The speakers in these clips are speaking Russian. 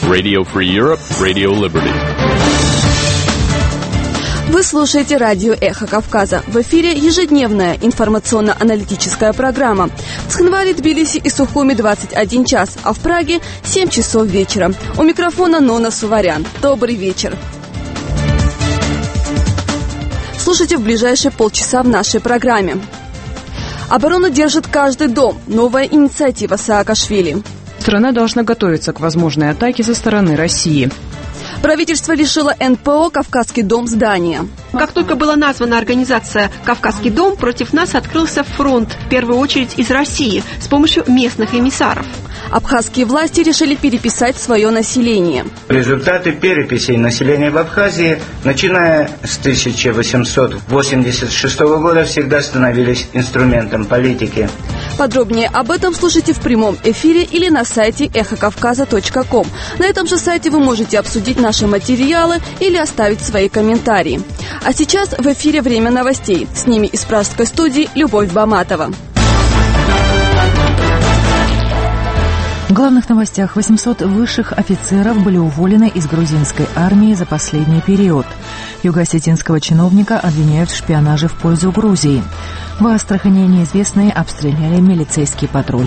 Radio Free Europe, Radio Liberty. Вы слушаете радио «Эхо Кавказа». В эфире ежедневная информационно-аналитическая программа. В Цхинвале, Тбилиси и Сухуми 21 час, а в Праге 7 часов вечера. У микрофона Нона Суварян. Добрый вечер. Слушайте в ближайшие полчаса в нашей программе. Оборону держит каждый дом. Новая инициатива Саакашвили. Страна должна готовиться к возможной атаке со стороны России. Правительство лишило НПО «Кавказский дом» здания. Как только была названа организация «Кавказский дом», против нас открылся фронт, в первую очередь из России, с помощью местных эмиссаров. Абхазские власти решили переписать свое население. Результаты переписей населения в Абхазии, начиная с 1886 года, всегда становились инструментом политики. Подробнее об этом слушайте в прямом эфире или на сайте эхокавказа.ком. На этом же сайте вы можете обсудить наши материалы или оставить свои комментарии. А сейчас в эфире «Время новостей». С ними из пражской студии Любовь Баматова. В главных новостях: 800 высших офицеров были уволены из грузинской армии за последний период. Юго-осетинского чиновника обвиняют в шпионаже в пользу Грузии. В Астрахани неизвестные обстреляли милицейский патруль.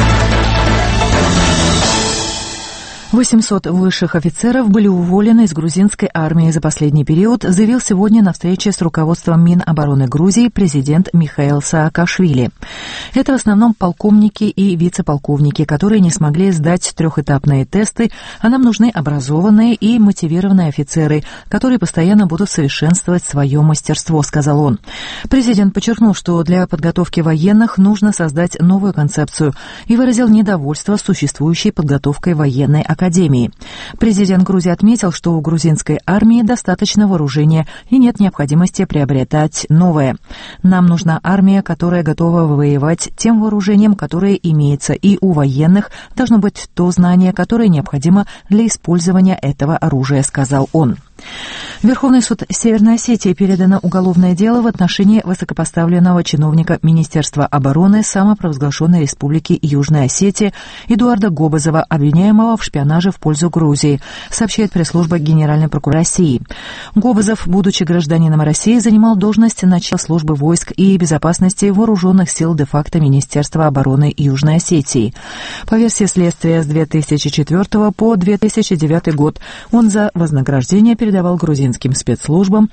800 высших офицеров были уволены из грузинской армии за последний период, заявил сегодня на встрече с руководством Минобороны Грузии президент Михаил Саакашвили. Это в основном полковники и вице-полковники, которые не смогли сдать трехэтапные тесты, а нам нужны образованные и мотивированные офицеры, которые постоянно будут совершенствовать свое мастерство, сказал он. Президент подчеркнул, что для подготовки военных нужно создать новую концепцию и выразил недовольство существующей подготовкой военной академии. Президент Грузии отметил, что у грузинской армии достаточно вооружения и нет необходимости приобретать новое. Нам нужна армия, которая готова воевать тем вооружением, которое имеется, и у военных должно быть то знание, которое необходимо для использования этого оружия, сказал он. В Верховный суд Северной Осетии передано уголовное дело в отношении высокопоставленного чиновника Министерства обороны самопровозглашенной Республики Южная Осетия Эдуарда Гобозова, обвиняемого в шпионаже в пользу Грузии, сообщает пресс-служба Генеральной прокуратуры России. Гобозов, будучи гражданином России, занимал должность начала службы войск и безопасности вооруженных сил де-факто Министерства обороны Южной Осетии. По версии следствия, с 2004 по 2009 год он за вознаграждение передавал грузинским спецслужбам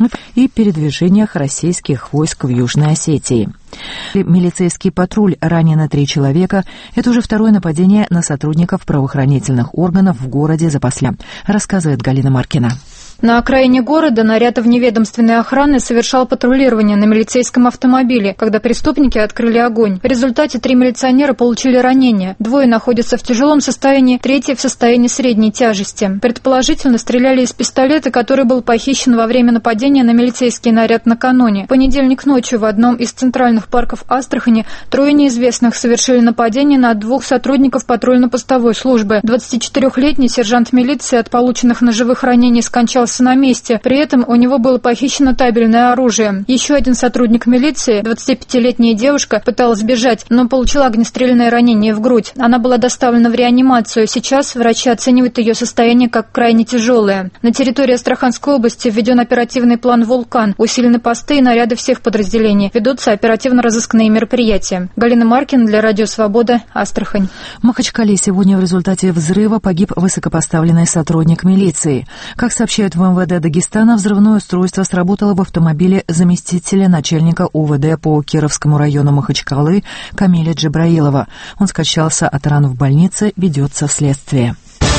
и передвижениях российских войск в Южной Осетии. Милицейский патруль, ранено 3 человека. Это уже второе нападение на сотрудников правоохранительных органов в городе за последние, рассказывает Галина Маркина. На окраине города наряд вневедомственной охраны совершал патрулирование на милицейском автомобиле, когда преступники открыли огонь. В результате 3 милиционера получили ранения. 2 находятся в тяжелом состоянии, 3 в состоянии средней тяжести. Предположительно, стреляли из пистолета, который был похищен во время нападения на милицейский наряд накануне. В понедельник ночью в одном из центральных парков Астрахани 3 неизвестных совершили нападение на 2 сотрудников патрульно-постовой службы. 24-летний сержант милиции от полученных ножевых ранений скончался на месте. При этом у него было похищено табельное оружие. Еще один сотрудник милиции, 25-летняя девушка, пыталась бежать, но получила огнестрельное ранение в грудь. Она была доставлена в реанимацию. Сейчас врачи оценивают ее состояние как крайне тяжелое. На территории Астраханской области введен оперативный план «Вулкан». Усилены посты и наряды всех подразделений. Ведутся оперативно-розыскные мероприятия. Галина Маркина для Радио Свобода, Астрахань. В Махачкале сегодня в результате взрыва погиб высокопоставленный сотрудник милиции. Как сообщают в МВД Дагестана, взрывное устройство сработало в автомобиле заместителя начальника УВД по Кировскому району Махачкалы Камиля Джабраилова. Он скончался от ран в больнице, ведется следствие.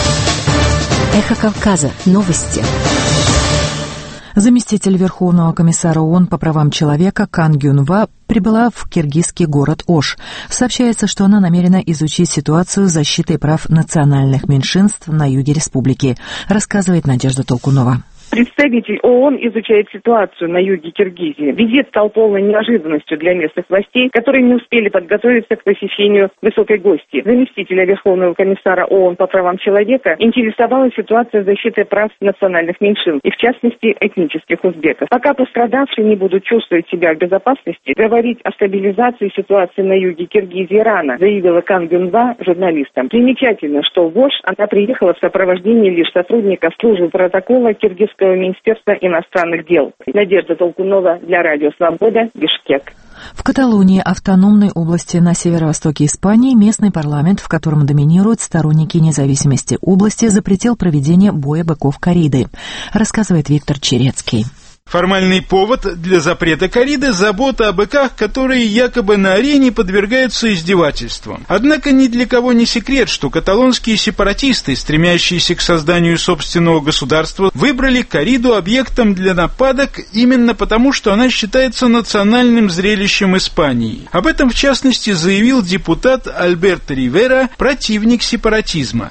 Эхо Кавказа. Новости. Заместитель Верховного комиссара ООН по правам человека Кан Гюнва прибыла в киргизский город Ош. Сообщается, что она намерена изучить ситуацию защиты прав национальных меньшинств на юге республики, рассказывает Надежда Толкунова. Представитель ООН изучает ситуацию на юге Киргизии. Визит стал полной неожиданностью для местных властей, которые не успели подготовиться к посещению высокой гости. Заместителя Верховного комиссара ООН по правам человека интересовала ситуация защиты прав национальных меньшин, и в частности этнических узбеков. Пока пострадавшие не будут чувствовать себя в безопасности, говорить о стабилизации ситуации на юге Киргизии рано, заявила Кан Гюнва журналистам. Примечательно, что в Ош она приехала в сопровождении лишь сотрудников службы протокола Киргизского министерства иностранных дел. Надежда Толкунова для Радио Свобода, Бишкек. В Каталонии, автономной области на северо-востоке Испании, местный парламент, в котором доминируют сторонники независимости области, запретил проведение боя быков корриды, рассказывает Виктор Черецкий. Формальный повод для запрета корриды – забота о быках, которые якобы на арене подвергаются издевательствам. Однако ни для кого не секрет, что каталонские сепаратисты, стремящиеся к созданию собственного государства, выбрали корриду объектом для нападок именно потому, что она считается национальным зрелищем Испании. Об этом, в частности, заявил депутат Альберто Ривера, противник сепаратизма.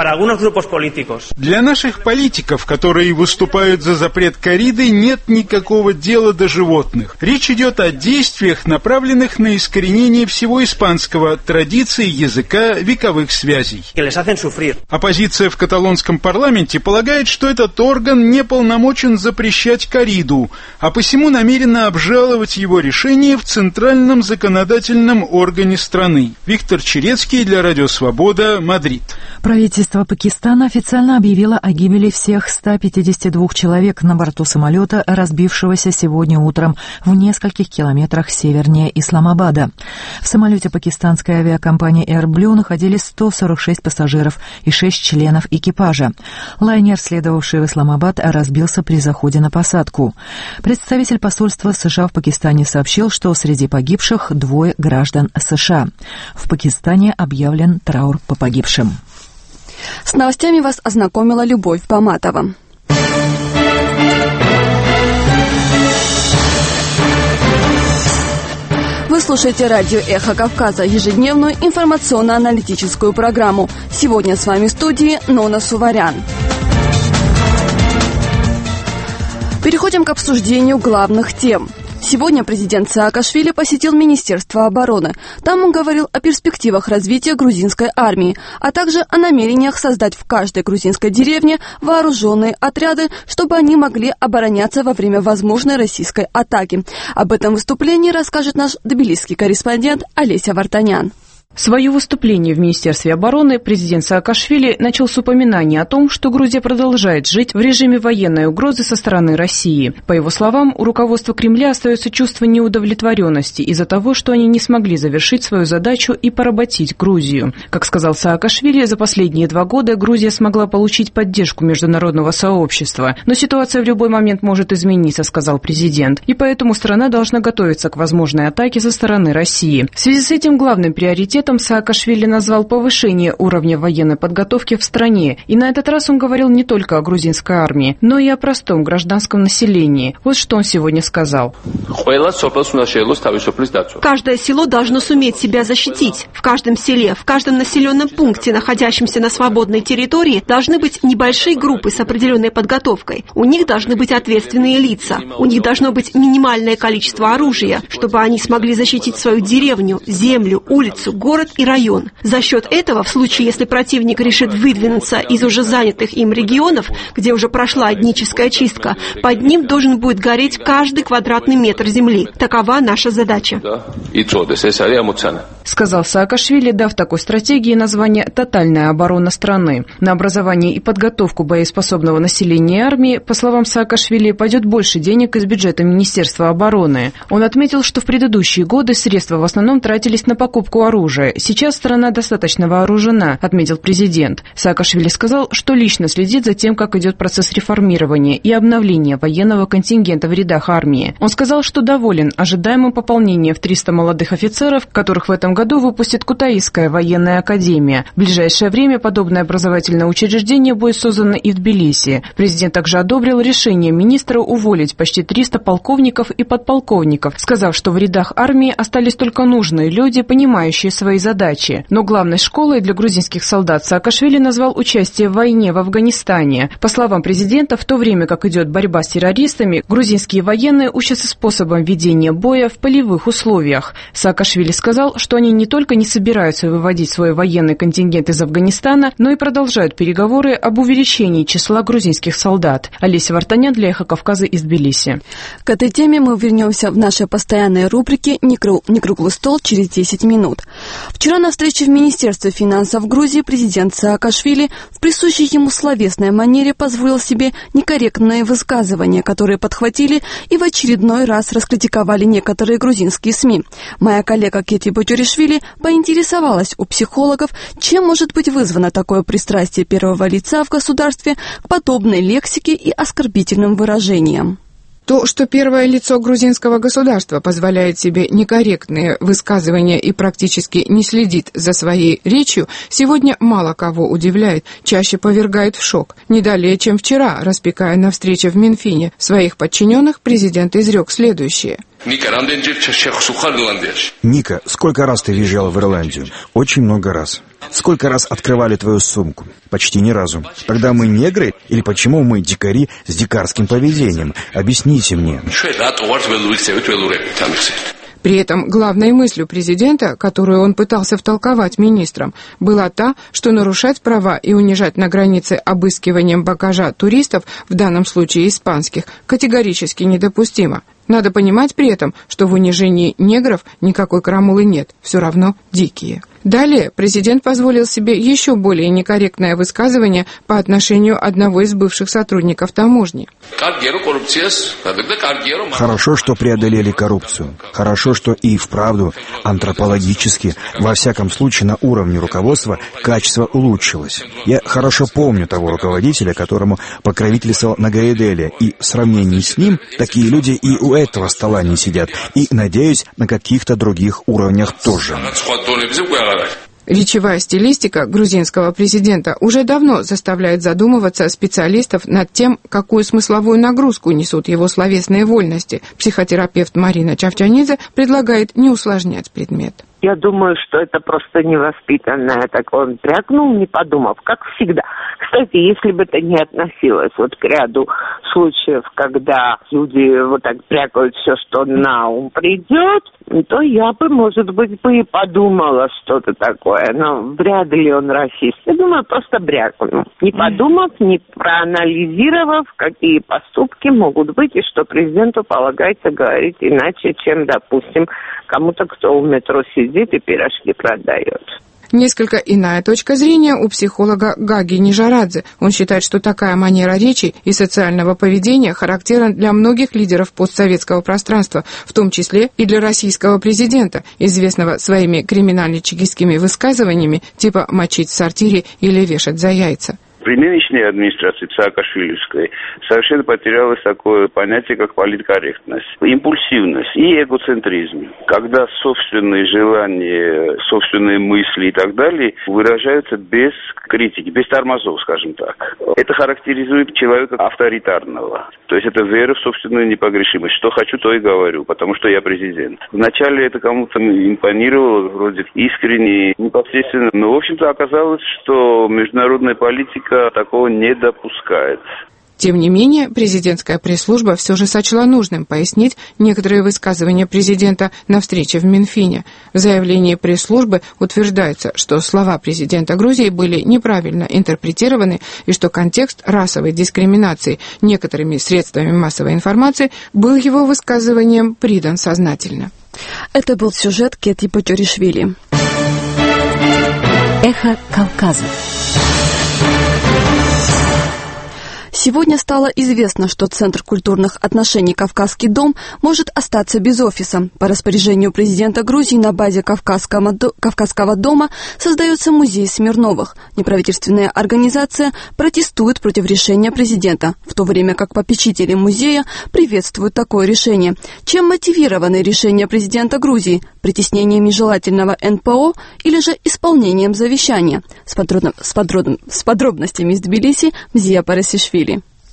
Для наших политиков, которые выступают за запрет корриды, нет никакого дела до животных. Речь идет о действиях, направленных на искоренение всего испанского, традиций, языка, вековых связей. Оппозиция в каталонском парламенте полагает, что этот орган не полномочен запрещать корриду, а посему намерена обжаловать его решение в центральном законодательном органе страны. Виктор Черецкий для Радио Свобода, Мадрид. Правительство Пакистана официально объявило о гибели всех 152 человек на борту самолета, разбившегося сегодня утром в нескольких километрах севернее Исламабада. В самолете пакистанской авиакомпании Air Blue находились 146 пассажиров и 6 членов экипажа. Лайнер, следовавший в Исламабад, разбился при заходе на посадку. Представитель посольства США в Пакистане сообщил, что среди погибших 2 граждан США. В Пакистане объявлен траур по погибшим. С новостями вас ознакомила Любовь Поматова. Вы слушаете радио «Эхо Кавказа», ежедневную информационно-аналитическую программу. Сегодня с вами в студии Нона Суварян. Переходим к обсуждению главных тем. Сегодня президент Саакашвили посетил Министерство обороны. Там он говорил о перспективах развития грузинской армии, а также о намерениях создать в каждой грузинской деревне вооруженные отряды, чтобы они могли обороняться во время возможной российской атаки. Об этом выступлении расскажет наш тбилисский корреспондент Олеся Вартанян. Свое выступление в Министерстве обороны президент Саакашвили начал с упоминания о том, что Грузия продолжает жить в режиме военной угрозы со стороны России. По его словам, у руководства Кремля остается чувство неудовлетворенности из-за того, что они не смогли завершить свою задачу и поработить Грузию. Как сказал Саакашвили, за последние 2 года Грузия смогла получить поддержку международного сообщества. Но ситуация в любой момент может измениться, сказал президент. И поэтому страна должна готовиться к возможной атаке со стороны России. В связи с этим главным приоритетом Саакашвили назвал повышение уровня военной подготовки в стране. И на этот раз он говорил не только о грузинской армии, но и о простом гражданском населении. Вот что он сегодня сказал. Каждое село должно суметь себя защитить. В каждом селе, в каждом населенном пункте, находящемся на свободной территории, должны быть небольшие группы с определенной подготовкой. У них должны быть ответственные лица. У них должно быть минимальное количество оружия, чтобы они смогли защитить свою деревню, землю, улицу, город и район. За счет этого, в случае, если противник решит выдвинуться из уже занятых им регионов, где уже прошла этническая чистка, под ним должен будет гореть каждый квадратный метр земли. Такова наша задача. Сказал Саакашвили, дав такой стратегии название «Тотальная оборона страны». На образование и подготовку боеспособного населения армии, по словам Саакашвили, пойдет больше денег из бюджета Министерства обороны. Он отметил, что в предыдущие годы средства в основном тратились на покупку оружия. Сейчас страна достаточно вооружена, отметил президент. Саакашвили сказал, что лично следит за тем, как идет процесс реформирования и обновления военного контингента в рядах армии. Он сказал, что доволен ожидаемым пополнением в 300 молодых офицеров, которых в этом году выпустит Кутаисская военная академия. В ближайшее время подобное образовательное учреждение будет создано и в Тбилиси. Президент также одобрил решение министра уволить почти 300 полковников и подполковников, сказав, что в рядах армии остались только нужные люди, понимающие свои свои задачи. Но главной школой для грузинских солдат Саакашвили назвал участие в войне в Афганистане. По словам президента, в то время как идет борьба с террористами, грузинские военные учатся способам ведения боя в полевых условиях. Саакашвили сказал, что они не только не собираются выводить свой военный контингент из Афганистана, но и продолжают переговоры об увеличении числа грузинских солдат. Олеся Вартанян для «Эхо Кавказа» из Тбилиси. К этой теме мы вернемся в нашей постоянной рубрике «Не круглый стол» через 10 минут. Вчера на встрече в Министерстве финансов Грузии президент Саакашвили в присущей ему словесной манере позволил себе некорректные высказывания, которые подхватили и в очередной раз раскритиковали некоторые грузинские СМИ. Моя коллега Кети Ботюришвили поинтересовалась у психологов, чем может быть вызвано такое пристрастие первого лица в государстве к подобной лексике и оскорбительным выражениям. То, что первое лицо грузинского государства позволяет себе некорректные высказывания и практически не следит за своей речью, сегодня мало кого удивляет, чаще повергает в шок. Не далее, чем вчера, распекая на встрече в Минфине своих подчиненных, президент изрек следующее. Ника, сколько раз ты въезжала в Ирландию? Очень много раз. Сколько раз открывали твою сумку? Почти ни разу. Тогда мы негры или почему мы дикари с дикарским поведением? Объясните мне. При этом главной мыслью президента, которую он пытался втолковать министрам, была та, что нарушать права и унижать на границе обыскиванием багажа туристов, в данном случае испанских, категорически недопустимо. Надо понимать при этом, что в унижении негров никакой крамолы нет, все равно дикие. Далее президент позволил себе еще более некорректное высказывание по отношению одного из бывших сотрудников таможни. Хорошо, что преодолели коррупцию. Хорошо, что и вправду антропологически, во всяком случае на уровне руководства, качество улучшилось. Я хорошо помню того руководителя, которому покровительствовал Нагайделия, и в сравнении с ним такие люди и у этого стола не сидят, и, надеюсь, на каких-то других уровнях тоже. Речевая стилистика грузинского президента уже давно заставляет задумываться специалистов над тем, какую смысловую нагрузку несут его словесные вольности. Психотерапевт Марина Чавчанидзе предлагает не усложнять предмет. Я думаю, что это просто невоспитанное. Так он брякнул, не подумав, как всегда. Кстати, если бы это не относилось вот к ряду случаев, когда люди вот так брякают все, что на ум придет, то я бы, может быть, и подумала что-то такое. Но вряд ли он расист. Я думаю, просто брякнул. Не подумав, не проанализировав, какие поступки могут быть, и что президенту полагается говорить иначе, чем, допустим, кому-то, кто у метро сидит и пирожки продает. Несколько иная точка зрения у психолога Гаги Нижарадзе. Он считает, что такая манера речи и социального поведения характерна для многих лидеров постсоветского пространства, в том числе и для российского президента, известного своими криминально-чекистскими высказываниями типа «мочить в сортире» или «вешать за яйца». При нынешней администрации Саакашвилевской совершенно потерялось такое понятие, как политкорректность, импульсивность и эгоцентризм, когда собственные желания, собственные мысли и так далее выражаются без критики, без тормозов, скажем так. Это характеризует человека авторитарного. То есть это вера в собственную непогрешимость. Что хочу, то и говорю, потому что я президент. Вначале это кому-то импонировало, вроде искренне, непосредственно. Но, в общем-то, оказалось, что международная политика такого не допускает. Тем не менее, президентская пресс-служба все же сочла нужным пояснить некоторые высказывания президента на встрече в Минфине. В заявлении пресс-службы утверждается, что слова президента Грузии были неправильно интерпретированы и что контекст расовой дискриминации некоторыми средствами массовой информации был его высказыванием придан сознательно. Это был сюжет Кети Ботюришвили. Эхо Кавказа. Сегодня стало известно, что Центр культурных отношений «Кавказский дом» может остаться без офиса. По распоряжению президента Грузии на базе Кавказского дома создается музей Смирновых. Неправительственная организация протестует против решения президента, в то время как попечители музея приветствуют такое решение. Чем мотивированы решения президента Грузии? Притеснением нежелательного НПО или же исполнением завещания? С подробностями из Тбилиси Мзия Парасишвили.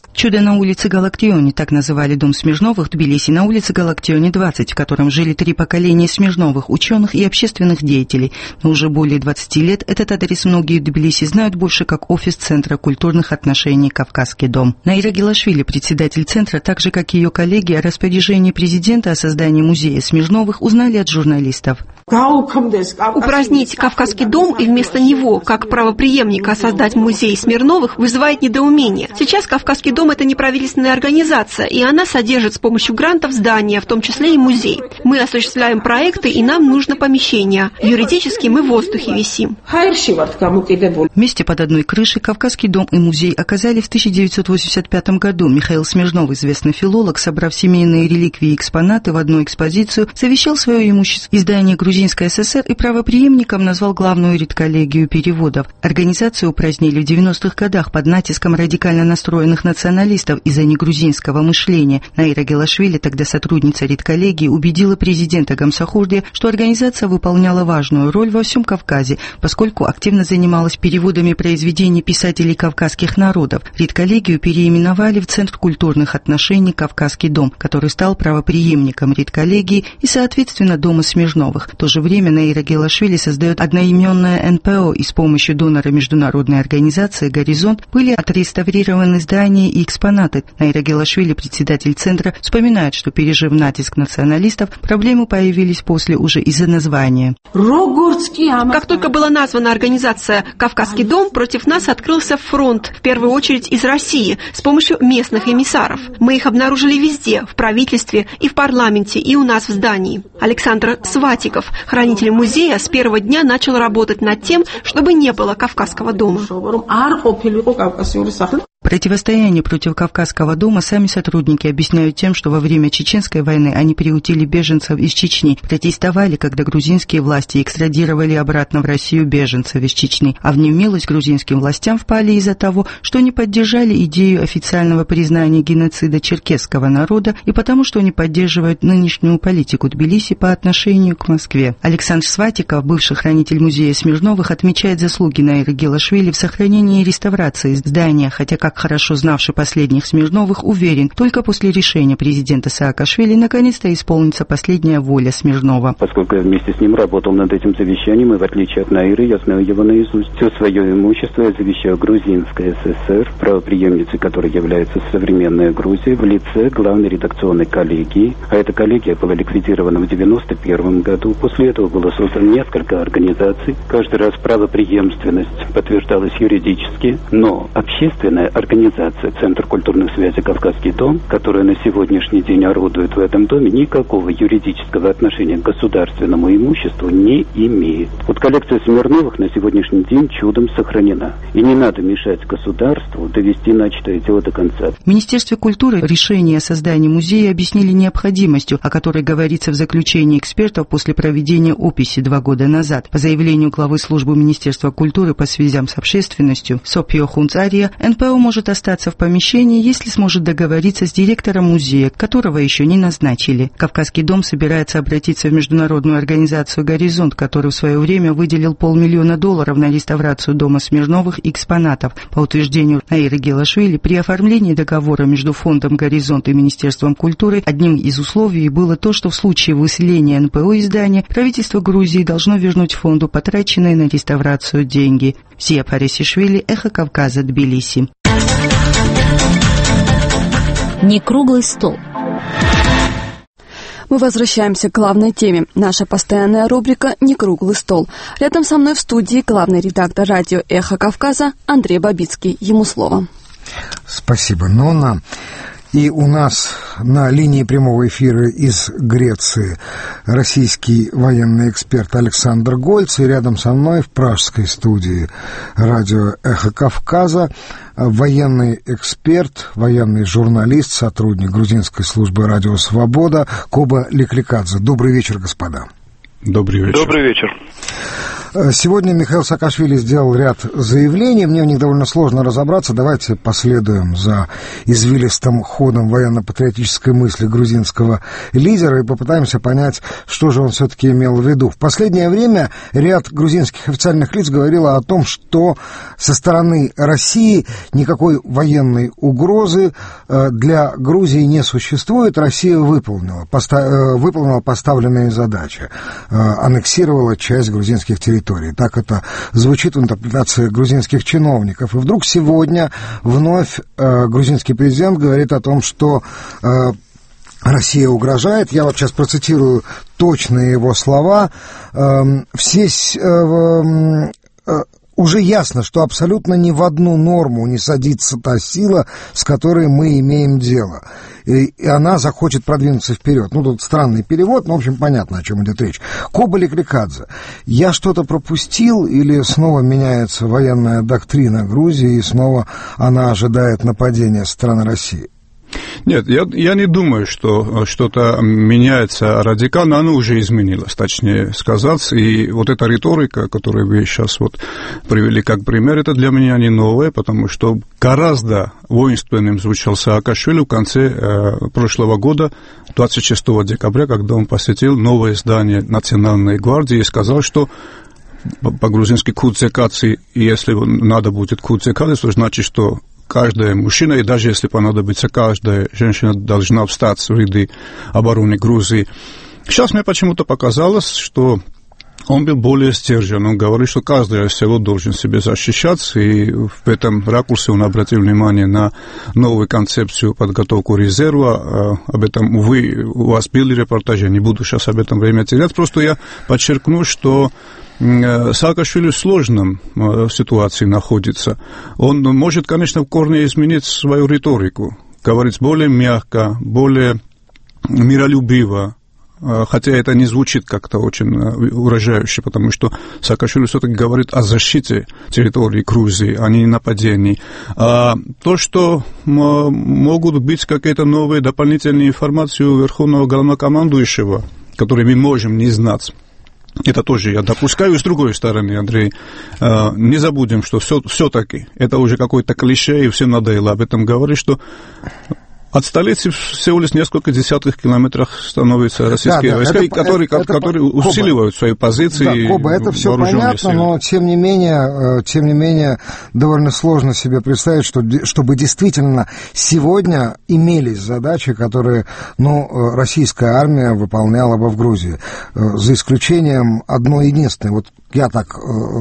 «Чудо на улице Галактионе», так называли дом Смирновых в Тбилиси, на улице Галактионе 20, в котором жили 3 поколения Смирновых, ученых и общественных деятелей. Но уже более 20 лет этот адрес многие в Тбилиси знают больше как офис Центра культурных отношений «Кавказский дом». Наира Гелашвили, председатель Центра, так же, как и ее коллеги, о распоряжении президента о создании музея Смирновых узнали от журналистов. Упразднить Кавказский дом и вместо него, как правопреемника, создать музей Смирновых вызывает недоумение. Сейчас Кавказский дом – это неправительственная организация, и она содержит с помощью грантов здания, в том числе и музей. Мы осуществляем проекты, и нам нужно помещение. Юридически мы в воздухе висим. Вместе под одной крышей Кавказский дом и музей оказали в 1985 году. Михаил Смирнов, известный филолог, собрав семейные реликвии и экспонаты в одну экспозицию, завещал свое имущество издание «Грузинская ССР» и правопреемником назвал главную редколлегию переводов. Организацию упразднили в 90-х годах под натиском радикально настроенных националистов из-за негрузинского мышления. Наира Гелашвили, тогда сотрудница редколлегии, убедила президента Гамсахурдия, что организация выполняла важную роль во всем Кавказе, поскольку активно занималась переводами произведений писателей кавказских народов. Редколлегию переименовали в Центр культурных отношений «Кавказский дом», который стал правопреемником редколлегии и, соответственно, дома Смирновых. В то же время Наира Гелашвили создает одноименное НПО, и с помощью донора международной организации «Горизонт» были отреставрированы здания и экспонаты. Наира Гелашвили, председатель Центра, вспоминает, что, пережив натиск националистов, проблемы появились после уже из-за названия. Как только была названа организация «Кавказский дом», против нас открылся фронт, в первую очередь из России, с помощью местных эмиссаров. Мы их обнаружили везде, в правительстве и в парламенте, и у нас в здании. Александр Сватиков, хранитель музея, с первого дня начал работать над тем, чтобы не было Кавказского дома. Противостояние против Кавказского дома сами сотрудники объясняют тем, что во время Чеченской войны они приютили беженцев из Чечни, протестовали, когда грузинские власти экстрадировали обратно в Россию беженцев из Чечни, а в немилость грузинским властям впали из-за того, что не поддержали идею официального признания геноцида черкесского народа и потому, что не поддерживают нынешнюю политику Тбилиси по отношению к Москве. Александр Сватиков, бывший хранитель музея Смирновых, отмечает заслуги Наиры Гелашвили в сохранении и реставрации здания, хотя, как хорошо знавший последних Смирновых, уверен, только после решения президента Саакашвили наконец-то исполнится последняя воля Смирнова. Поскольку я вместе с ним работал над этим завещанием, и в отличие от Наиры, я знаю его наизусть. Все свое имущество я завещаю Грузинской ССР, правопреемницей которой является современная Грузия, в лице главной редакционной коллегии. А эта коллегия была ликвидирована в 1991 году. После этого было создано несколько организаций. Каждый раз правопреемственность подтверждалась юридически, но общественная организация Центр культурных связей «Кавказский дом», которая на сегодняшний день орудует в этом доме, никакого юридического отношения к государственному имуществу не имеет. Вот коллекция Смирновых на сегодняшний день чудом сохранена. И не надо мешать государству довести начатое дело до конца. В Министерстве культуры решение о создании музея объяснили необходимостью, о которой говорится в заключении экспертов после проведения описи 2 года назад. По заявлению главы службы Министерства культуры по связям с общественностью Сопио Хунцария, НПО может остаться в помещении, если сможет договориться с директором музея, которого еще не назначили. Кавказский дом собирается обратиться в международную организацию «Горизонт», который в свое время выделил $500 000 на реставрацию дома Смирновых и экспонатов. По утверждению Наиры Гелашвили, при оформлении договора между фондом «Горизонт» и Министерством культуры одним из условий было то, что в случае выселения НПО из здания правительство Грузии должно вернуть фонду потраченные на реставрацию деньги. Зия Парисишвили, Эхо Кавказа, Тбилиси. Не круглый стол. Мы возвращаемся к главной теме. Наша постоянная рубрика «Не круглый стол». Рядом со мной в студии главный редактор радио «Эхо Кавказа» Андрей Бабицкий. Ему слово. Спасибо, Нонна. И у нас на линии прямого эфира из Греции российский военный эксперт Александр Гольц, и рядом со мной в пражской студии радио «Эхо Кавказа» военный эксперт, военный журналист, сотрудник грузинской службы «Радио Свобода» Коба Ликликадзе. Добрый вечер, господа. Добрый вечер. Добрый вечер. Сегодня Михаил Саакашвили сделал ряд заявлений, мне в них довольно сложно разобраться. Давайте последуем за извилистым ходом военно-патриотической мысли грузинского лидера и попытаемся понять, что же он все-таки имел в виду. В последнее время ряд грузинских официальных лиц говорило о том, что со стороны России никакой военной угрозы для Грузии не существует. Россия выполнила поставленные задачи, аннексировала часть грузинских территорий. Так это звучит в интерпретации грузинских чиновников. И вдруг сегодня вновь грузинский президент говорит о том, что Россия угрожает. Я вот сейчас процитирую точные его слова. Уже ясно, что абсолютно ни в одну норму не садится та сила, с которой мы имеем дело. И она захочет продвинуться вперед. Ну, тут странный перевод, но, в общем, понятно, о чем идет речь. Коболи Кликадзе. Я что-то пропустил или снова меняется военная доктрина Грузии, и снова она ожидает нападения со стороны России? Нет, я не думаю, что что-то меняется радикально, оно уже изменилось, точнее сказать, и вот эта риторика, которую вы сейчас вот привели как пример, это для меня не новое, потому что гораздо воинственным звучал Саакашвили в конце прошлого года, 26 декабря, когда он посетил новое здание Национальной гвардии и сказал, что по-грузински кудзекаци, если надо будет кудзекаци, то значит, что каждая мужчина, и даже если понадобится, каждая женщина должна встать в ряды обороны Грузии. Сейчас мне почему-то показалось, что он был более сдержан. Он говорит, что каждое село должен себе защищаться, и в этом ракурсе он обратил внимание на новую концепцию подготовку резерва. Об этом, увы, у вас были репортажи, я не буду сейчас об этом время терять. Просто я подчеркну, что Саакашвили в сложном ситуации находится. Он может, конечно, в корне изменить свою риторику, говорить более мягко, более миролюбиво, хотя это не звучит как-то очень угрожающе, потому что Саакашвили все-таки говорит о защите территории Грузии, а не нападении. А то, что могут быть какие-то новые дополнительные информации у Верховного Главнокомандующего, которые мы можем не знать, это тоже я допускаю. И с другой стороны, Андрей, не забудем, что все-таки это уже какое-то клише, и всем надоело об этом говорить, что от столицы всего лишь несколько десятков километров становятся российские войска, которые усиливают свои позиции. Да, Коба, это все понятно, силы. Но тем не менее, довольно сложно себе представить, чтобы действительно сегодня имелись задачи, которые, российская армия выполняла бы в Грузии, за исключением одной единственной. Вот я так,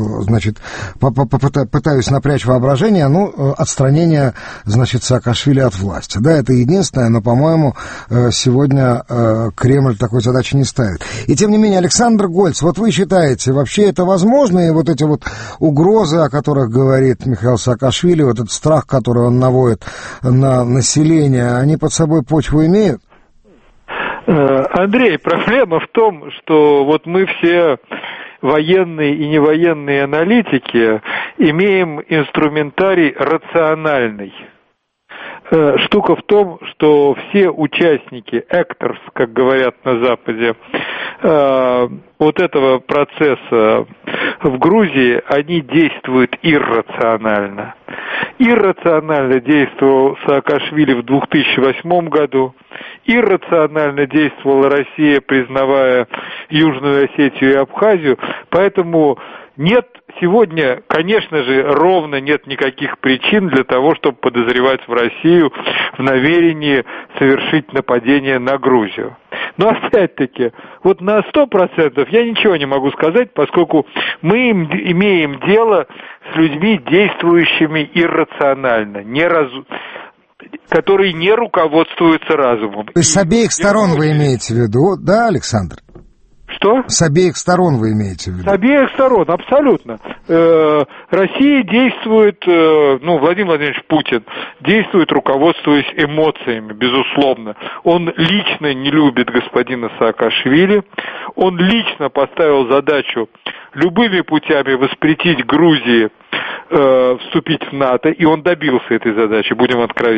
пытаюсь напрячь воображение, отстранение, Саакашвили от власти. Да, это единственное, но, по-моему, сегодня Кремль такой задачи не ставит. И, тем не менее, Александр Гольц, вот вы считаете, вообще это возможно, и вот эти вот угрозы, о которых говорит Михаил Саакашвили, вот этот страх, который он наводит на население, они под собой почву имеют? Андрей, проблема в том, что вот мы все военные и невоенные аналитики имеем инструментарий рациональный. Штука в том, что все участники, actors, как говорят на Западе, вот этого процесса в Грузии, они действуют иррационально. Иррационально действовал Саакашвили в 2008 году, иррационально действовала Россия, признавая Южную Осетию и Абхазию, поэтому нет сегодня, конечно же, ровно нет никаких причин для того, чтобы подозревать в Россию в намерении совершить нападение на Грузию. Но опять-таки, вот на 100% я ничего не могу сказать, поскольку мы имеем дело с людьми, действующими иррационально, которые не руководствуются разумом. То есть с обеих сторон вы имеете в виду, да, Александр? Что? С обеих сторон вы имеете в виду? С обеих сторон, абсолютно. Россия действует, Владимир Владимирович Путин действует, руководствуясь эмоциями, безусловно. Он лично не любит господина Саакашвили. Он лично поставил задачу любыми путями воспретить Грузии вступить в НАТО, и он добился этой задачи, будем откровенны.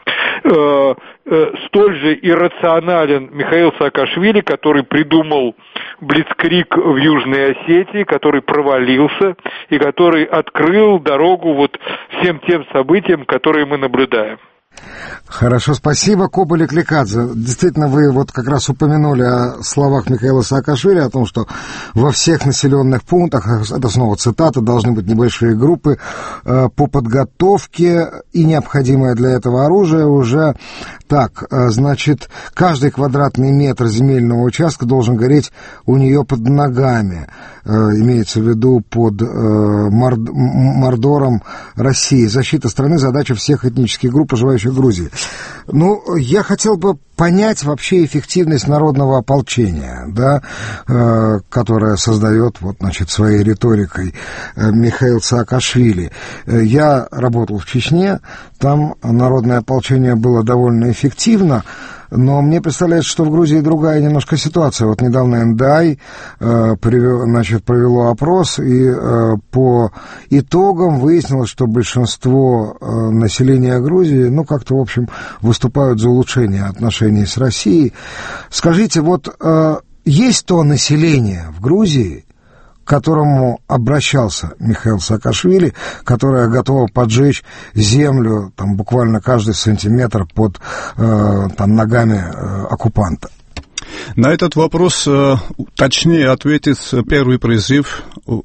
столь же иррационален Михаил Саакашвили, который придумал блицкриг в Южной Осетии, который провалился и который открыл дорогу вот всем тем событиям, которые мы наблюдаем. Хорошо, спасибо. Коболек Ликадзе. Действительно, вы вот как раз упомянули о словах Михаила Саакашвили, о том, что во всех населенных пунктах, это снова цитата, должны быть небольшие группы по подготовке и необходимое для этого оружие уже. Так, значит, каждый квадратный метр земельного участка должен гореть у нее под ногами, имеется в виду под мордором России. Защита страны — задача всех этнических групп, проживающих в Грузии. Ну, я хотел бы понять вообще эффективность народного ополчения, да, которое создает, вот, значит, своей риторикой Михаил Саакашвили. Я работал в Чечне, там народное ополчение было довольно эффективно, но мне представляется, что в Грузии другая немножко ситуация. Вот недавно НДА провело опрос, и по итогам выяснилось, что большинство населения Грузии, ну, как-то, в общем, выступают за улучшение отношений с Россией. Скажите, вот есть то население в Грузии, к которому обращался Михаил Саакашвили, которое готово поджечь землю там, буквально каждый сантиметр под там, ногами оккупанта? На этот вопрос точнее ответит первый призыв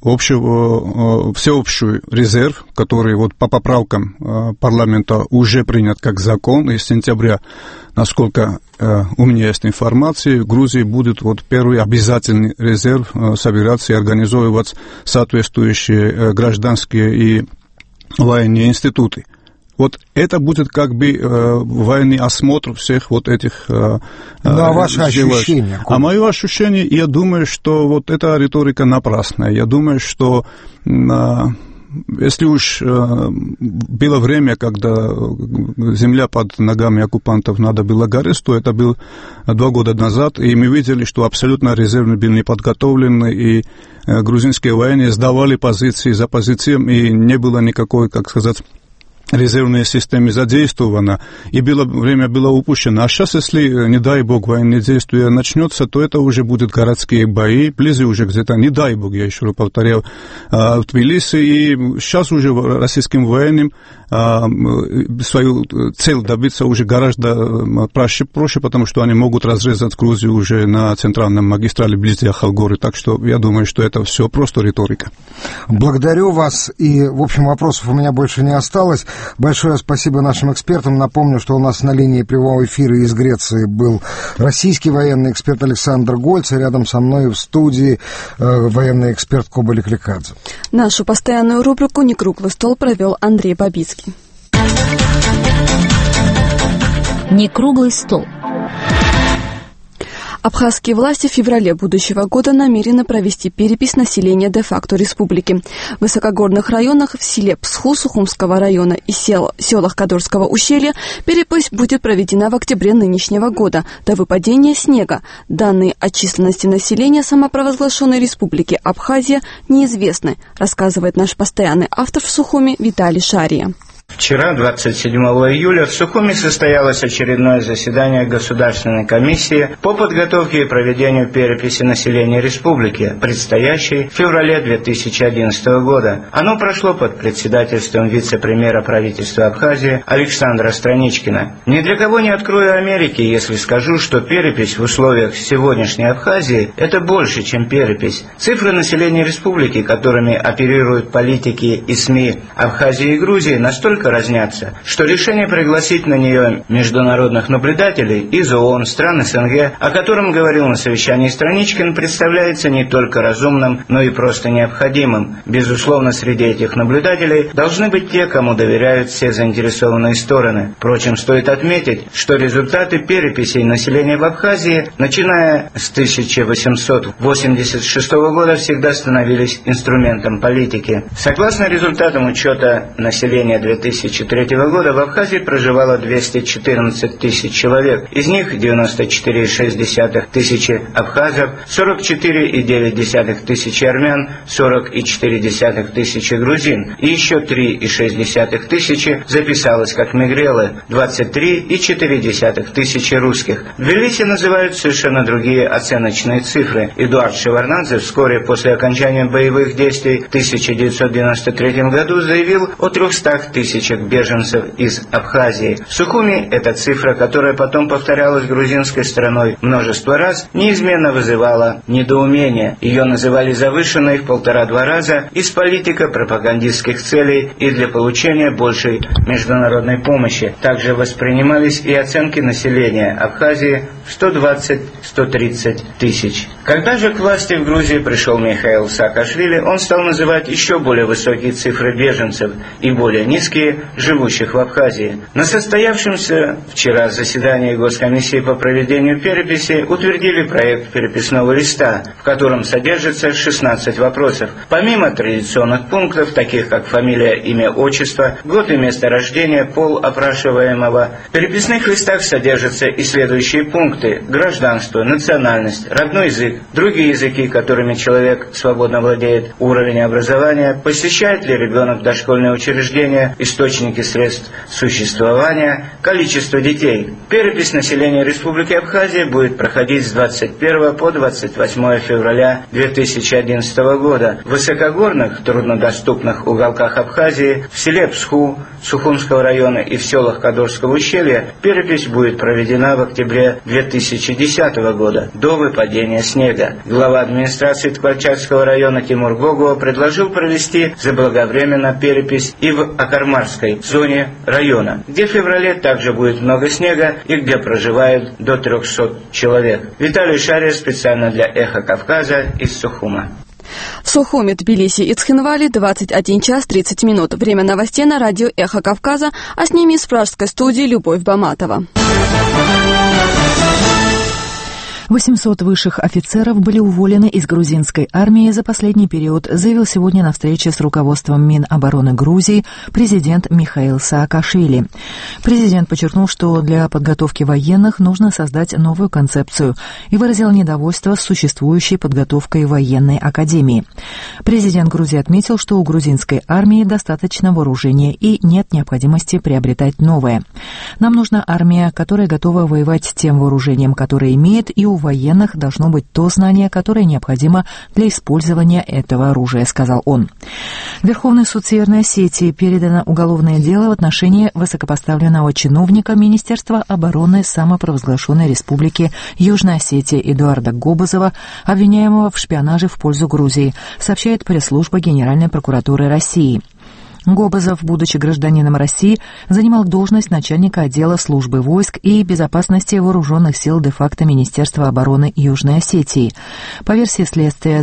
всеобщий резерв, который вот по поправкам парламента уже принят как закон, и с сентября, насколько у меня есть информация, в Грузии будет вот первый обязательный резерв собираться и организовывать соответствующие гражданские и военные институты. Вот это будет как бы военный осмотр всех вот этих... а ваши ощущения? А мое ощущение, я думаю, что вот эта риторика напрасная. Я думаю, что если уж было время, когда земля под ногами оккупантов надо было гореть, то это было 2 года назад, и мы видели, что абсолютно резервы были не подготовлены, и грузинские военные сдавали позиции за позициями, и не было никакой, как сказать, резервные системы задействовано, и время было упущено. А сейчас, если, не дай бог, военные действия начнется, то это уже будут городские бои, ближе уже где-то, не дай бог, я еще раз повторяю, в Тбилиси, и сейчас уже российским военным свою цель добиться уже гораздо проще, потому что они могут разрезать Грузию уже на центральном магистрале близ Ахалгоры, так что я думаю, что это все просто риторика. Благодарю вас, и, в общем, вопросов у меня больше не осталось. Большое спасибо нашим экспертам. Напомню, что у нас на линии прямого эфира из Греции был российский военный эксперт Александр Гольц, и рядом со мной в студии военный эксперт Коболек Ликадзе. Нашу постоянную рубрику «Не круглый стол» провел Андрей Бабицкий. Не круглый стол. Абхазские власти в феврале будущего года намерены провести перепись населения де-факто республики. В высокогорных районах в селе Псху Сухумского района и селах Кадорского ущелья перепись будет проведена в октябре нынешнего года до выпадения снега. Данные о численности населения самопровозглашенной республики Абхазия неизвестны, рассказывает наш постоянный автор в Сухуми Виталий Шария. Вчера, 27 июля, в Сухуми состоялось очередное заседание Государственной комиссии по подготовке и проведению переписи населения республики, предстоящей в феврале 2011 года. Оно прошло под председательством вице-премьера правительства Абхазии Александра Страничкина. Ни для кого не открою Америки, если скажу, что перепись в условиях сегодняшней Абхазии – это больше, чем перепись. Цифры населения республики, которыми оперируют политики и СМИ Абхазии и Грузии, настолько разнятся, что решение пригласить на нее международных наблюдателей из ООН, стран СНГ, о котором говорил на совещании Страничкин, представляется не только разумным, но и просто необходимым. Безусловно, среди этих наблюдателей должны быть те, кому доверяют все заинтересованные стороны. Впрочем, стоит отметить, что результаты переписей населения в Абхазии, начиная с 1886 года, всегда становились инструментом политики. Согласно результатам учета населения 2011 2003 года в Абхазии проживало 214 тысяч человек. Из них 94,6 тысячи абхазов, 44,9 тысячи армян, 40,4 тысячи грузин. И еще 3,6 тысячи записалось как мигрелы, 23,4 тысячи русских. В Тбилиси называют совершенно другие оценочные цифры. Эдуард Шеварднадзе вскоре после окончания боевых действий в 1993 году заявил о 300 тысячах беженцев из Абхазии. В Сухуми эта цифра, которая потом повторялась грузинской стороной множество раз, неизменно вызывала недоумение. Ее называли завышенной в 1,5-2 раза из политико-пропагандистских целей и для получения большей международной помощи. Также воспринимались и оценки населения Абхазии в 120-130 тысяч. Когда же к власти в Грузии пришел Михаил Саакашвили, он стал называть еще более высокие цифры беженцев и более низкие живущих в Абхазии. На состоявшемся вчера заседании Госкомиссии по проведению переписи утвердили проект переписного листа, в котором содержится 16 вопросов. Помимо традиционных пунктов, таких как фамилия, имя, отчество, год и место рождения, пол опрашиваемого, в переписных листах содержатся и следующие пункты: гражданство, национальность, родной язык, другие языки, которыми человек свободно владеет, уровень образования, посещает ли ребенок дошкольное учреждение, источники средств существования, количество детей. Перепись населения Республики Абхазия будет проходить с 21 по 28 февраля 2011 года. В высокогорных, труднодоступных уголках Абхазии, в селе Псху, Сухумского района и в селах Кадорского ущелья перепись будет проведена в октябре 2010 года, до выпадения снега. Глава администрации Ткварчатского района Тимур Гогуа предложил провести заблаговременно перепись и в Акармарской зоне района, где в феврале также будет много снега и где проживают до 300 человек. Виталий Шария специально для «Эхо Кавказа» из Сухума. В Сухуми, Тбилиси и Цхинвали 21 час 30 минут. Время новостей на радио «Эхо Кавказа», а с ними из пражской студии Любовь Баматова. 800 высших офицеров были уволены из грузинской армии за последний период, заявил сегодня на встрече с руководством Минобороны Грузии президент Михаил Саакашвили. Президент подчеркнул, что для подготовки военных нужно создать новую концепцию и выразил недовольство с существующей подготовкой военной академии. Президент Грузии отметил, что у грузинской армии достаточно вооружения и нет необходимости приобретать новое. Нам нужна армия, которая готова воевать тем вооружением, которое имеет, и у военных должно быть то знание, которое необходимо для использования этого оружия, сказал он. В Верховный суд Северной Осетии передано уголовное дело в отношении высокопоставленного чиновника Министерства обороны самопровозглашенной Республики Южная Осетия Эдуарда Гобозова, обвиняемого в шпионаже в пользу Грузии, сообщает пресс-служба Генеральной прокуратуры России. Гобозов, будучи гражданином России, занимал должность начальника отдела службы войск и безопасности вооруженных сил де-факто Министерства обороны Южной Осетии. По версии следствия, с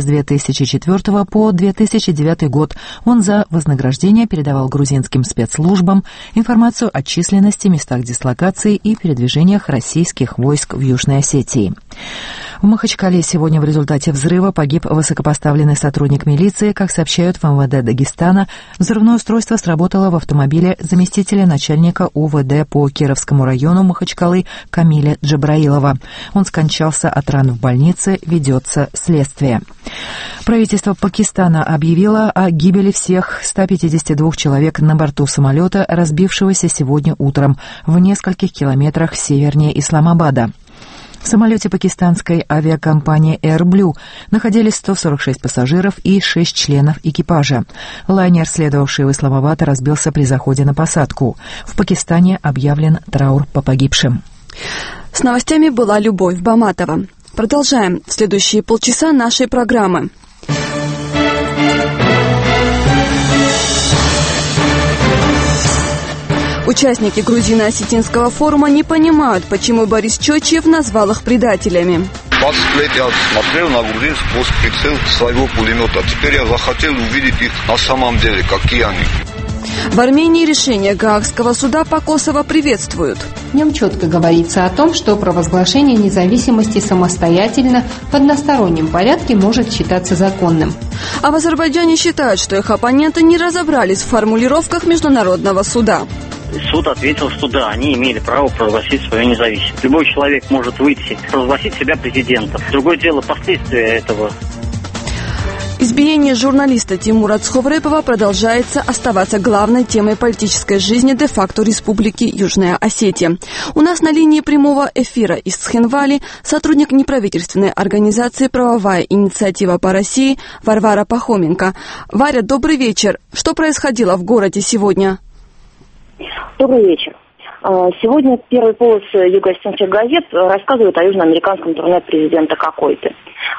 2004 по 2009 год он за вознаграждение передавал грузинским спецслужбам информацию о численности, местах дислокации и передвижениях российских войск в Южной Осетии. В Махачкале сегодня в результате взрыва погиб высокопоставленный сотрудник милиции. Как сообщают в МВД Дагестана, взрывное устройство сработало в автомобиле заместителя начальника УВД по Кировскому району Махачкалы Камиля Джабраилова. Он скончался от ран в больнице, ведется следствие. Правительство Пакистана объявило о гибели всех 152 человек на борту самолета, разбившегося сегодня утром в нескольких километрах севернее Исламабада. В самолете пакистанской авиакомпании Air Blue находились 146 пассажиров и 6 членов экипажа. Лайнер, следовавший в Исламабад, разбился при заходе на посадку. В Пакистане объявлен траур по погибшим. С новостями была Любовь Баматова. Продолжаем в следующие полчаса нашей программы. Участники грузино-осетинского форума не понимают, почему Борис Чочиев назвал их предателями. 20 лет я смотрел на грузинцев сквозь прицел своего пулемета. Теперь я захотел увидеть их на самом деле, какие они. В Армении решение Гаагского суда по Косово приветствуют. В нем четко говорится о том, что провозглашение независимости самостоятельно в одностороннем порядке может считаться законным. А в Азербайджане считают, что их оппоненты не разобрались в формулировках Международного суда. Суд ответил, что да, они имели право провозгласить свою независимость. Любой человек может выйти, провозгласить себя президентом. Другое дело последствия этого. Избиение журналиста Тимура Цховребова продолжается оставаться главной темой политической жизни де-факто Республики Южная Осетия. У нас на линии прямого эфира из Цхинвали сотрудник неправительственной организации «Правовая инициатива по России» Варвара Пахоменко. Варя, добрый вечер. Что происходило в городе сегодня? Добрый вечер. Сегодня первый полос юго-осетинских газет рассказывает о южноамериканском турне президента Кокойты.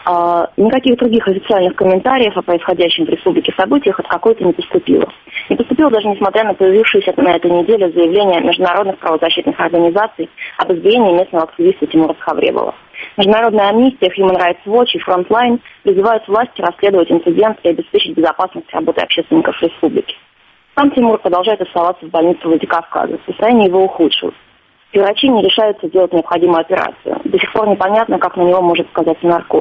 Никаких других официальных комментариев о происходящем в республике событиях от Кокойты не поступило. Не поступило даже несмотря на появившееся на этой неделе заявление международных правозащитных организаций об избиении местного активиста Тимура Цховребова. Международная амнистия, Human Rights Watch и Frontline призывают власти расследовать инцидент и обеспечить безопасность работы общественников республики. Сам Тимур продолжает оставаться в больнице Владикавказа. Состояние его ухудшилось. И врачи не решаются делать необходимую операцию. До сих пор непонятно, как на него может сказаться наркоз.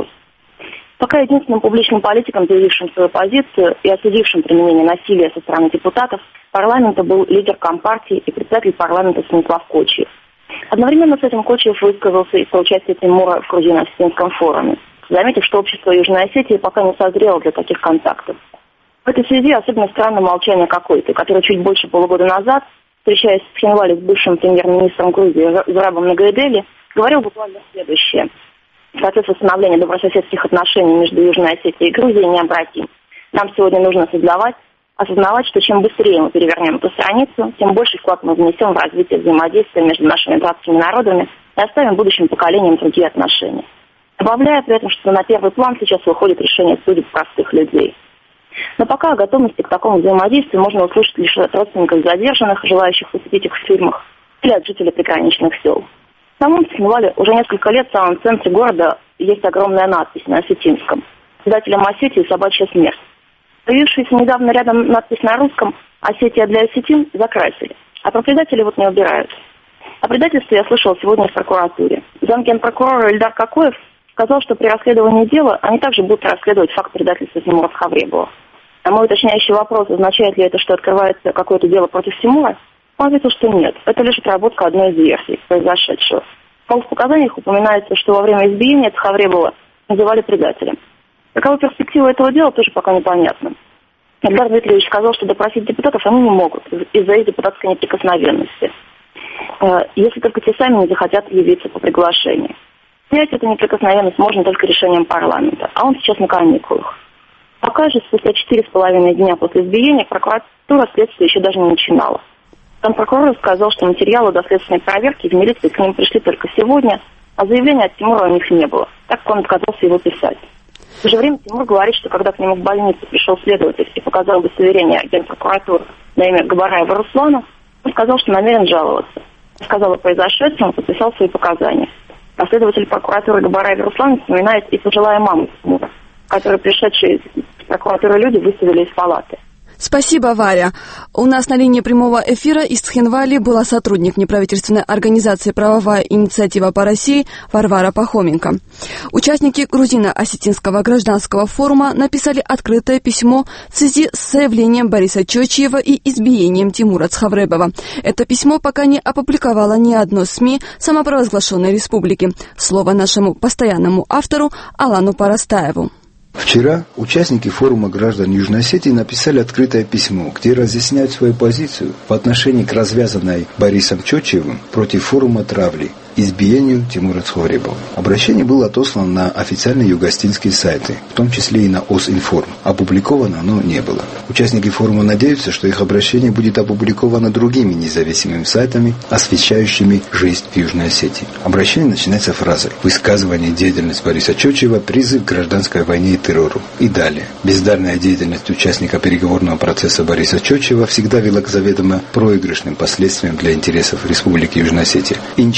Пока единственным публичным политиком, заявившим свою позицию и осудившим применение насилия со стороны депутатов парламента, был лидер Компартии и председатель парламента Станислав Кочиев. Одновременно с этим Кочиев высказался из-за участия Тимура в Грузино-Осетинском форуме, заметив, что общество Южной Осетии пока не созрело для таких контактов. В этой связи особенно странно молчание Кокойты, который чуть больше полугода назад, встречаясь в Цхинвале с бывшим премьер-министром Грузии Зурабом Нагайдели, говорил буквально следующее. Процесс восстановления добрососедских отношений между Южной Осетией и Грузией необратим. Нам сегодня нужно осознавать, что чем быстрее мы перевернем эту страницу, тем больше вклад мы внесем в развитие взаимодействия между нашими братскими народами и оставим будущим поколениям другие отношения. Добавляя при этом, что на первый план сейчас выходит решение судеб простых людей. Но пока о готовности к такому взаимодействию можно услышать лишь от родственников задержанных, желающих посетить их в тюрьмах, или от жителей приграничных сел. В самом Цхинвале уже несколько лет в самом центре города есть огромная надпись на осетинском. Предателям Осетии собачья смерть. Появившаяся недавно рядом надпись на русском «Осетия для осетин» закрасили, а про предателей вот не убирают. О предательстве я слышал сегодня в прокуратуре. Замгенпрокурора Ильдар Кокоев сказал, что при расследовании дела они также будут расследовать факт предательства Тимура Цховребова. На мой уточняющий вопрос, означает ли это, что открывается какое-то дело против Тимура, он ответил, что нет. Это лишь отработка одной из версий произошедшего. Мол, в показаниях упоминается, что во время избиения Цховребова называли предателем. Какова перспектива этого дела, тоже пока непонятно. Ильдар Дмитриевич сказал, что допросить депутатов они не могут из-за их депутатской неприкосновенности. Если только те сами не захотят явиться по приглашению. Снять эту неприкосновенность можно только решением парламента, а он сейчас на каникулах. Пока же, спустя 4,5 дня после избиения, прокуратура следствия еще даже не начинала. Там прокурор сказал, что материалы доследственной проверки в милиции к ним пришли только сегодня, а заявления от Тимура у них не было, так как он отказался его писать. В то же время Тимур говорит, что когда к нему в больницу пришел следователь и показал удостоверение генпрокуратуры на имя Габараева Руслана, он сказал, что намерен жаловаться. Сказал о произошедшем, подписал свои показания. Следователь прокуратуры Габараева Руслан вспоминает и пожилая мама Тимура, которую пришедшие с прокуратуры люди выставили из палаты. Спасибо, Варя. У нас на линии прямого эфира из Цхинвали была сотрудник неправительственной организации «Правовая инициатива по России» Варвара Пахоменко. Участники Грузино-Осетинского гражданского форума написали открытое письмо в связи с заявлением Бориса Чочиева и избиением Тимура Цховребова. Это письмо пока не опубликовало ни одно СМИ самопровозглашенной республики. Слово нашему постоянному автору Алану Парастаеву. Вчера участники форума граждан Южной Осетии написали открытое письмо, где разъясняют свою позицию по отношению к развязанной Борисом Чочиевым против форума травли избиению Тимура Цховребова. Обращение было отослано на официальные юго-осетинские сайты, в том числе и на Осинформ. Опубликовано оно не было. Участники форума надеются, что их обращение будет опубликовано другими независимыми сайтами, освещающими жизнь в Южной Осетии. Обращение начинается фразой: «Высказывание, деятельность Бориса Чочиева, призыв к гражданской войне и террору». И далее. Бездарная деятельность участника переговорного процесса Бориса Чочиева всегда вела к заведомо проигрышным последствиям для интересов Республики Южная Осетия и ничего не сделала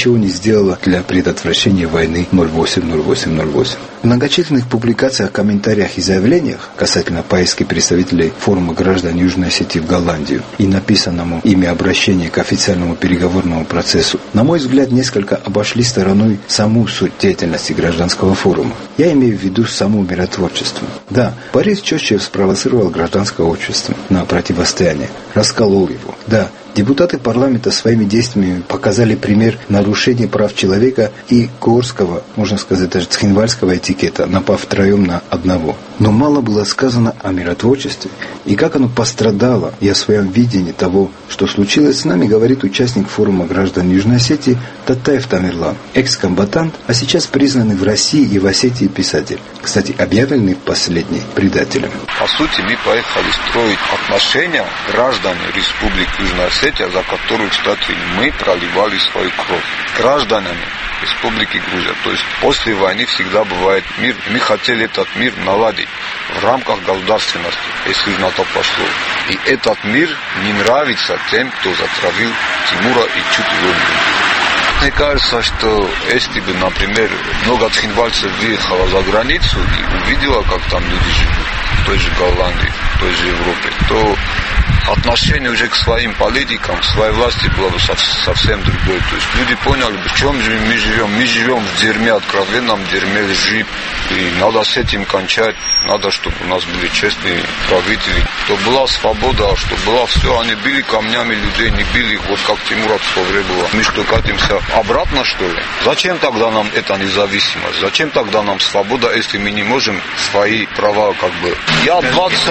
сделала для предотвращения войны 08-08-08. В многочисленных публикациях, комментариях и заявлениях касательно поездки представителей форума граждан Южной Осетии в Голландию и написанному ими обращении к официальному переговорному процессу, на мой взгляд, несколько обошли стороной саму суть деятельности гражданского форума. Я имею в виду само миротворчество. Да, Борис Чотчев спровоцировал гражданское общество на противостояние, расколол его. Да, депутаты парламента своими действиями показали пример нарушения прав человека и горского, можно сказать, даже цхинвальского этикета, напав втроем на одного. Но мало было сказано о миротворчестве и как оно пострадало, и о своем видении того, что случилось с нами, говорит участник форума граждан Южной Осетии Татаев Тамерлан, экс-комбатант, а сейчас признанный в России и в Осетии писатель. Кстати, объявленный последний предателем. По сути, мы поехали строить отношения граждан Республики Южная Осетия, за которую, кстати, мы проливали свою кровь. Гражданами Республики Грузия. То есть после войны всегда бывает мир. Мы хотели этот мир наладить в рамках государственности, если на то пошло. И этот мир не нравится тем, кто затравил Тимура и чуть его. Мне кажется, что если бы, например, много цхинвальцев выехало за границу и увидела, как там люди живут, в той же Голландии, в той же Европе, то отношение уже к своим политикам, к своей власти было бы совсем другое. То есть люди поняли бы, в чем же мы живем. Мы живем в дерьме, откровенном дерьме лжи. И надо с этим кончать. Надо, чтобы у нас были честные правители. Чтобы была свобода, чтобы было все. Они били камнями людей, не били, вот как Тимура в свое время было. Мы что, катимся обратно, что ли? Зачем тогда нам эта независимость? Зачем тогда нам свобода, если мы не можем свои права как бы... Я 20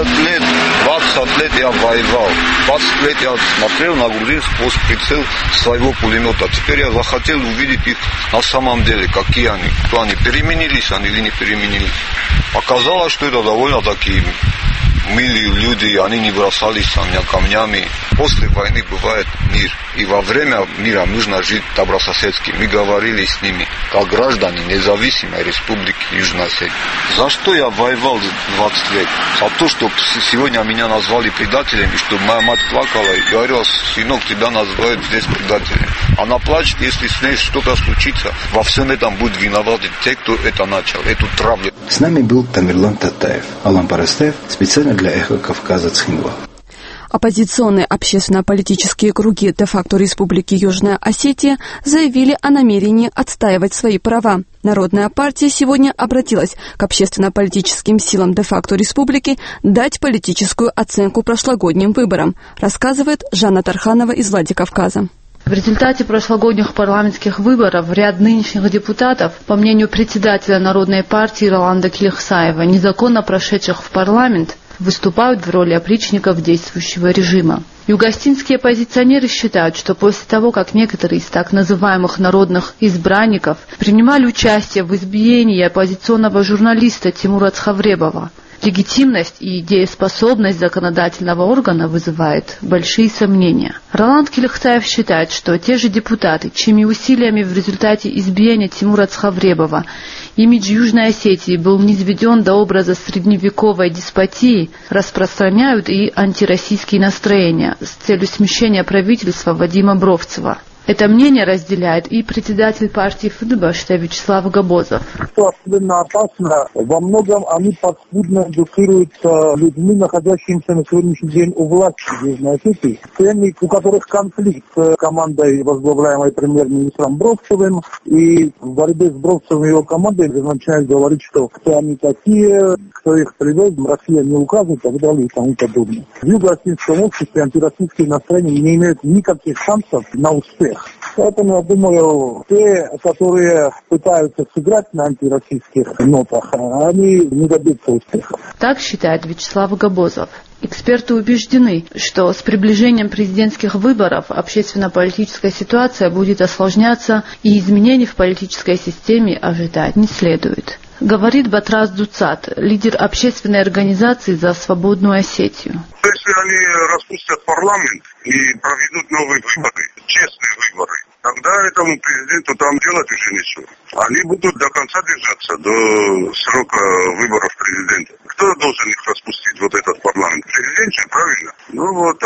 лет я воевал. 20 лет я смотрел на грузинцев сквозь прицел своего пулемета. Теперь я захотел увидеть их на самом деле, какие они, кто они, переменились они или не переменились. Оказалось, что это довольно такие милые люди, они не бросались на меня камнями. После войны бывает мир. И во время мира нужно жить добрососедски. Мы говорили с ними, как граждане независимой Республики Южная Осетия. За что я воевал 20 лет? За то, что сегодня меня назвали предателем, и что моя мать плакала и говорила: сынок, тебя называют здесь предателем. Она плачет, если с ней что-то случится. Во всем этом будут виноваты те, кто это начал, эту травлю. С нами был Тамерлан Татаев, Алан Парастаев, специально для «Эхо Кавказа» Цхинвал. Оппозиционные общественно-политические круги де-факто Республики Южная Осетия заявили о намерении отстаивать свои права. Народная партия сегодня обратилась к общественно-политическим силам де-факто республики дать политическую оценку прошлогодним выборам, рассказывает Жанна Тарханова из Владикавказа. В результате прошлогодних парламентских выборов ряд нынешних депутатов, по мнению председателя Народной партии Роланда Келехсаева, незаконно прошедших в парламент, выступают в роли опричников действующего режима. Югостинские оппозиционеры считают, что после того, как некоторые из так называемых народных избранников принимали участие в избиении оппозиционного журналиста Тимура Цхавребова, легитимность и дееспособность законодательного органа вызывает большие сомнения. Роланд Келехсаев считает, что те же депутаты, чьими усилиями в результате избиения Тимура Цхавребова имидж Южной Осетии был низведен до образа средневековой деспотии, распространяют и антироссийские настроения с целью смещения правительства Вадима Бровцева. Это мнение разделяет и председатель партии ФДБ Вячеслав Габозов. Что особенно опасно, во многом они подспудно индуцируются людьми, находящимися на сегодняшний день у власти в Южной Осетии, теми, у которых конфликт с командой, возглавляемой премьер-министром Бровцевым, и в борьбе с Бровцевым и его командой начинают говорить, что кто они такие, кто их привез, Россия не указывает, и так далее и тому подобное. В юго-осетинском обществе антироссийские настроения не имеют никаких шансов на успех. Поэтому, я думаю, те, которые пытаются сыграть на антироссийских нотах, они не добьются успеха. Так считает Вячеслав Габозов. Эксперты убеждены, что с приближением президентских выборов общественно-политическая ситуация будет осложняться и изменений в политической системе ожидать не следует. Говорит Батрас Дуцат, лидер общественной организации «За свободную Осетию». Если они распустят парламент и проведут новые выборы, честные выборы, тогда этому президенту там делать уже нечего. Они будут до конца держаться, до срока выборов президента. Кто должен их распустить, вот этот парламент? Президент же, правильно? Ну вот, а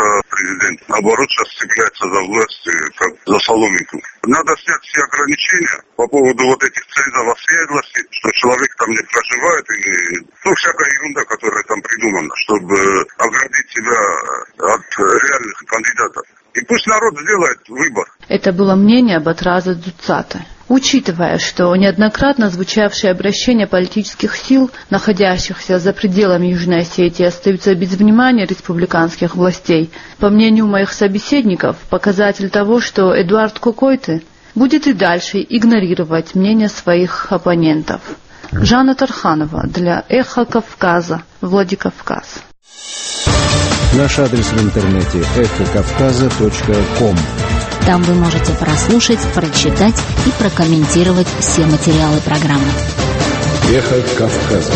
президент, наоборот, сейчас цепляется за власть, как за соломинку. Надо снять все ограничения по поводу вот этих цензов оседлости, что человек там не проживает, или всякая ерунда, которая там придумана, чтобы оградить себя от реальных кандидатов. И пусть народ сделает выбор. Это было мнение Батраза Дзуцата. Учитывая, что неоднократно звучавшие обращения политических сил, находящихся за пределами Южной Осетии, остаются без внимания республиканских властей, по мнению моих собеседников, показатель того, что Эдуард Кокойты будет и дальше игнорировать мнение своих оппонентов. Жанна Тарханова для «Эхо Кавказа», Владикавказ. Наш адрес в интернете эхокавказа.ком. Там вы можете прослушать, прочитать и прокомментировать все материалы программы. Эхо Кавказа.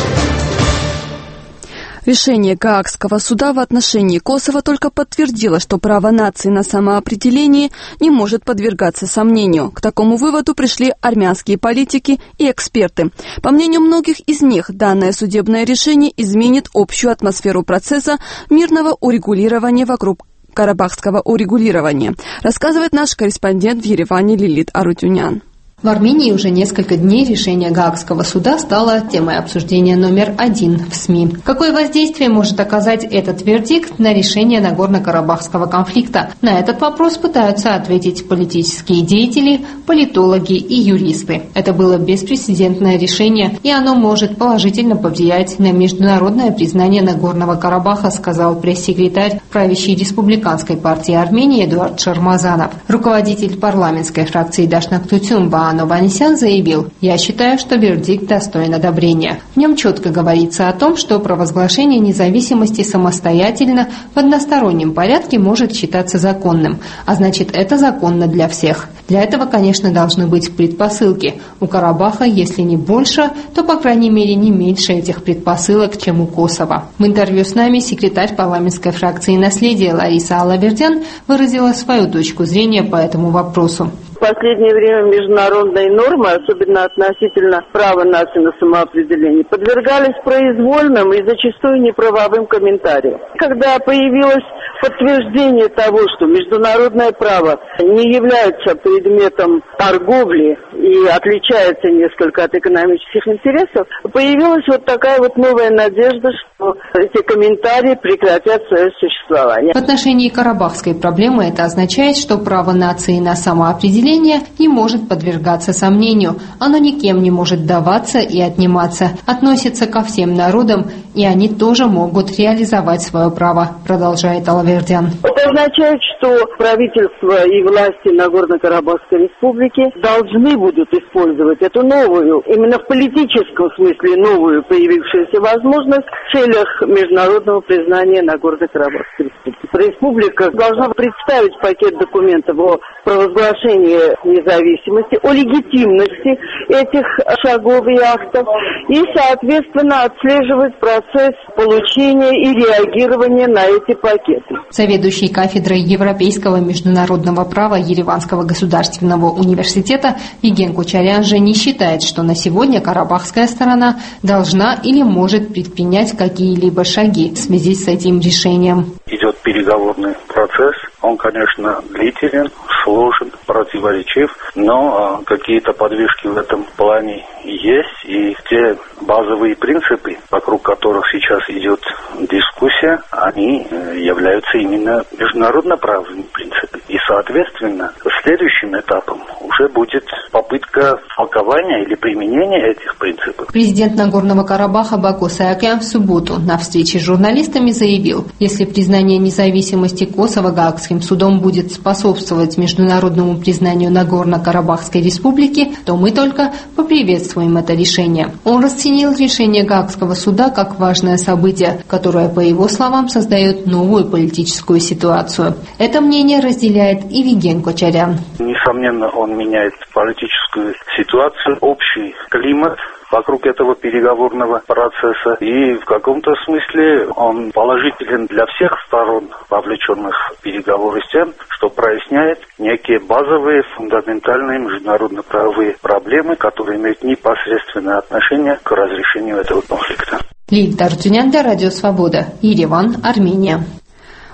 Решение Гаагского суда в отношении Косово только подтвердило, что право нации на самоопределение не может подвергаться сомнению. К такому выводу пришли армянские политики и эксперты. По мнению многих из них, данное судебное решение изменит общую атмосферу процесса мирного урегулирования вокруг карабахского урегулирования, рассказывает наш корреспондент в Ереване Лилит Арутюнян. В Армении уже несколько дней решение Гаагского суда стало темой обсуждения номер 1 в СМИ. Какое воздействие может оказать этот вердикт на решение Нагорно-Карабахского конфликта? На этот вопрос пытаются ответить политические деятели, политологи и юристы. Это было беспрецедентное решение, и оно может положительно повлиять на международное признание Нагорного Карабаха, сказал пресс-секретарь правящей республиканской партии Армении Эдуард Шармазанов. Руководитель парламентской фракции Дашнак-Тутюн Нованесян заявил: «Я считаю, что вердикт достоин одобрения». В нем четко говорится о том, что провозглашение независимости самостоятельно в одностороннем порядке может считаться законным, а значит, это законно для всех. Для этого, конечно, должны быть предпосылки. У Карабаха, если не больше, то, по крайней мере, не меньше этих предпосылок, чем у Косово. В интервью с нами секретарь парламентской фракции «Наследие» Лариса Алавердян выразила свою точку зрения по этому вопросу. В последнее время международные нормы, особенно относительно права нации на самоопределение, подвергались произвольным и зачастую неправовым комментариям. Когда появилось подтверждение того, что международное право не является предметом торговли и отличается несколько от экономических интересов, появилась вот такая вот новая надежда, что эти комментарии прекратят свое существование. В отношении карабахской проблемы это означает, что право нации на самоопределение не может подвергаться сомнению. Оно никем не может даваться и отниматься. Относится ко всем народам, и они тоже могут реализовать свое право, продолжает Алавердян. Это означает, что правительство и власти Нагорно-Карабахской республики должны будут использовать эту новую, именно в политическом смысле новую появившуюся возможность в целях международного признания Нагорно-Карабахской республики. Республика должна представить пакет документов о провозглашении независимости, о легитимности этих шагов и актов и, соответственно, отслеживать процесс получения и реагирования на эти пакеты. Заведующий кафедрой европейского международного права Ереванского государственного университета Виген Кучарян же не считает, что на сегодня карабахская сторона должна или может предпринять какие-либо шаги в связи с этим решением. Идет переговорный процесс. Он, конечно, длителен, сложен, противоречив, но какие-то подвижки в этом плане есть. И те базовые принципы, вокруг которых сейчас идет дискуссия, они являются именно международно-правовыми принципами. И, соответственно, следующим этапом уже будет попытка толкования или применения этих принципов. Президент Нагорного Карабаха Баку Саакян в субботу на встрече с журналистами заявил: если признание независимости Косово Гаагским судом будет способствовать международному признанию Нагорно-Карабахской республики, то мы только поприветствуем это решение. Он расценил решение Гаагского суда как важное событие, которое, по его словам, создает новую политическую ситуацию. Это мнение разделяет и Виген Кочарян. Несомненно, он меняет политическую ситуацию, общий климат вокруг этого переговорного процесса. И в каком-то смысле он положителен для всех сторон, вовлеченных в переговоры, с тем, что проясняет некие базовые, фундаментальные международно-правовые проблемы, которые имеют непосредственное отношение к разрешению этого конфликта. Лилит Арутюнян для Радио Свобода. Ереван, Армения.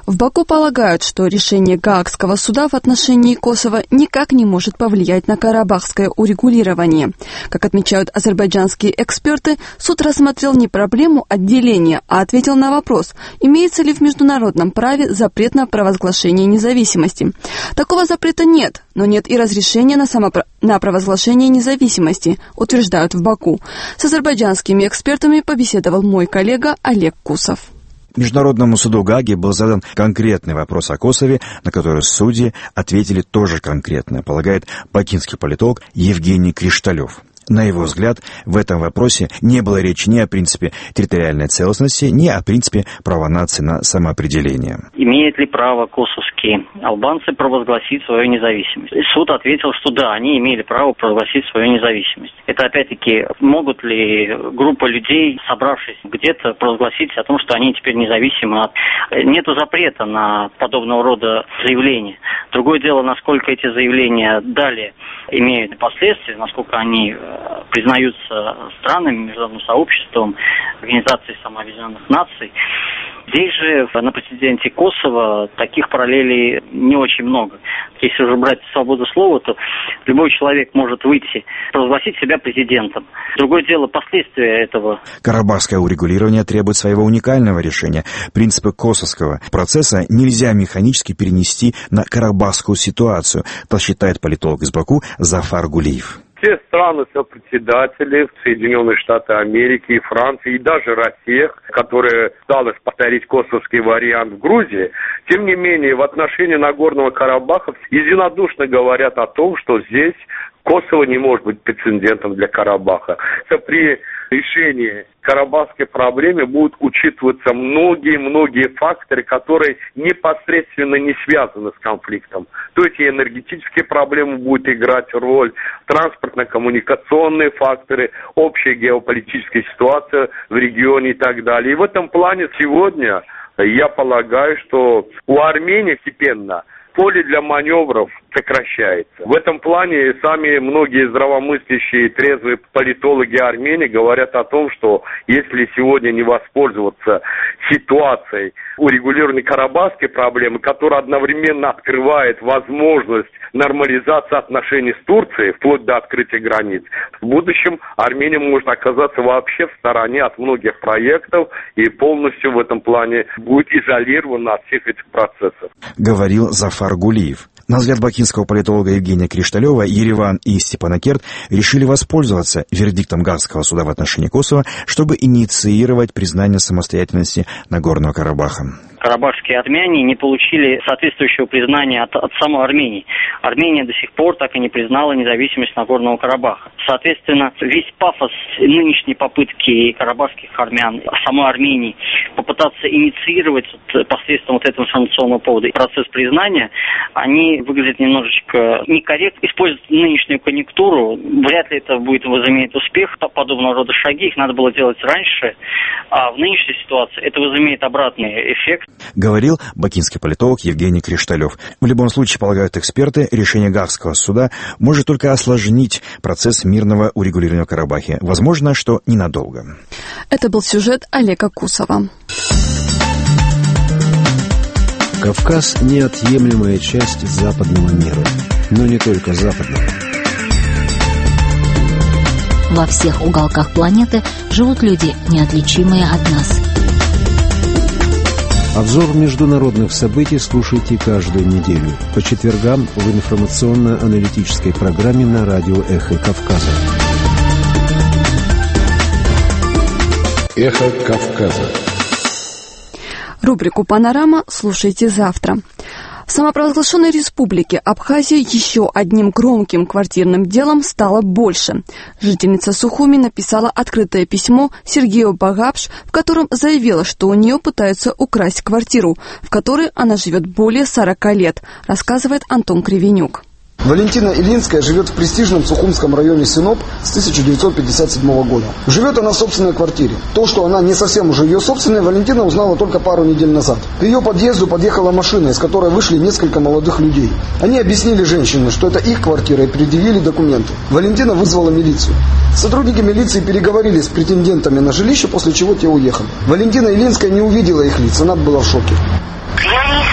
В Баку полагают, что решение Гаагского суда в отношении Косово никак не может повлиять на карабахское урегулирование. Как отмечают азербайджанские эксперты, суд рассмотрел не проблему отделения, а ответил на вопрос, имеется ли в международном праве запрет на провозглашение независимости. Такого запрета нет, но нет и разрешения на провозглашение независимости, утверждают в Баку. С азербайджанскими экспертами побеседовал мой коллега Олег Кусов. Международному суду в Гааге был задан конкретный вопрос о Косове, на который судьи ответили тоже конкретно, полагает бакинский политолог Евгений Кришталев. На его взгляд, в этом вопросе не было речи ни о принципе территориальной целостности, ни о принципе права нации на самоопределение. Имеют ли право косовские албанцы провозгласить свою независимость? Суд ответил, что да, они имели право провозгласить свою независимость. Это опять-таки, могут ли группа людей, собравшись где-то, провозгласить о том, что они теперь независимы? Нету запрета на подобного рода заявления. Другое дело, насколько эти заявления далее имеют последствия, насколько они признаются странами, международным сообществом, Организацией Самообъединенных Наций. Здесь же на прецеденте Косово таких параллелей не очень много. Если уже брать свободу слова, то любой человек может выйти, провозгласить себя президентом. Другое дело последствия этого. Карабахское урегулирование требует своего уникального решения. Принципы косовского процесса нельзя механически перенести на карабахскую ситуацию, так считает политолог из Баку Зафар Гулиев. Все страны-сопредседатели, Соединенные Штаты Америки и Франция, и даже Россия, которая пыталась повторить косовский вариант в Грузии, тем не менее в отношении Нагорного Карабаха единодушно говорят о том, что здесь Косово не может быть прецедентом для Карабаха. При решении карабахской проблемы будут учитываться многие факторы, которые непосредственно не связаны с конфликтом. То есть и энергетические проблемы будут играть роль, транспортно-коммуникационные факторы, общая геополитическая ситуация в регионе и так далее. И в этом плане сегодня я полагаю, что у Армении постепенно поле для маневров сокращается. В этом плане сами многие здравомыслящие, трезвые политологи Армении говорят о том, что если сегодня не воспользоваться ситуацией урегулирования карабахской проблемы, которая одновременно открывает возможность нормализации отношений с Турцией, вплоть до открытия границ, в будущем Армения может оказаться вообще в стороне от многих проектов и полностью в этом плане будет изолирована от всех этих процессов. Говорил Зафар Гулиев. На взгляд бакинского политолога Евгения Кришталева, Ереван и Степанакерт решили воспользоваться вердиктом Гаагского суда в отношении Косово, чтобы инициировать признание самостоятельности Нагорного Карабаха. Карабахские армяне не получили соответствующего признания от самой Армении. Армения до сих пор так и не признала независимость Нагорного Карабаха. Соответственно, весь пафос нынешней попытки карабахских армян, самой Армении, попытаться инициировать посредством этого информационного повода процесс признания, они выглядят немножечко некорректно. Используют нынешнюю конъюнктуру, вряд ли это будет возыметь успех. Подобного рода шаги их надо было делать раньше, а в нынешней ситуации это возымеет обратный эффект. Говорил бакинский политолог Евгений Кришталев. В любом случае, полагают эксперты, решение Гаагского суда может только осложнить процесс мирного урегулирования в Карабахе. Возможно, что ненадолго. Это был сюжет Олега Кусова. Кавказ – неотъемлемая часть западного мира. Но не только западного. Во всех уголках планеты живут люди, неотличимые от нас. Обзор международных событий слушайте каждую неделю по четвергам в информационно-аналитической программе на радио «Эхо Кавказа». «Эхо Кавказа». Рубрику «Панорама» слушайте завтра. В самопровозглашенной республике Абхазия еще одним громким квартирным делом стало больше. Жительница Сухуми написала открытое письмо Сергею Багапш, в котором заявила, что у нее пытаются украсть квартиру, в которой она живет более 40 лет, рассказывает Антон Кривенюк. Валентина Илинская живет в престижном Сухумском районе Синоп с 1957 года. Живет она в собственной квартире. То, что она не совсем уже ее собственная, Валентина узнала только пару недель назад. К ее подъезду подъехала машина, из которой вышли несколько молодых людей. Они объяснили женщине, что это их квартира, и предъявили документы. Валентина вызвала милицию. Сотрудники милиции переговорили с претендентами на жилище, после чего те уехали. Валентина Илинская не увидела их лиц, она была в шоке. Я не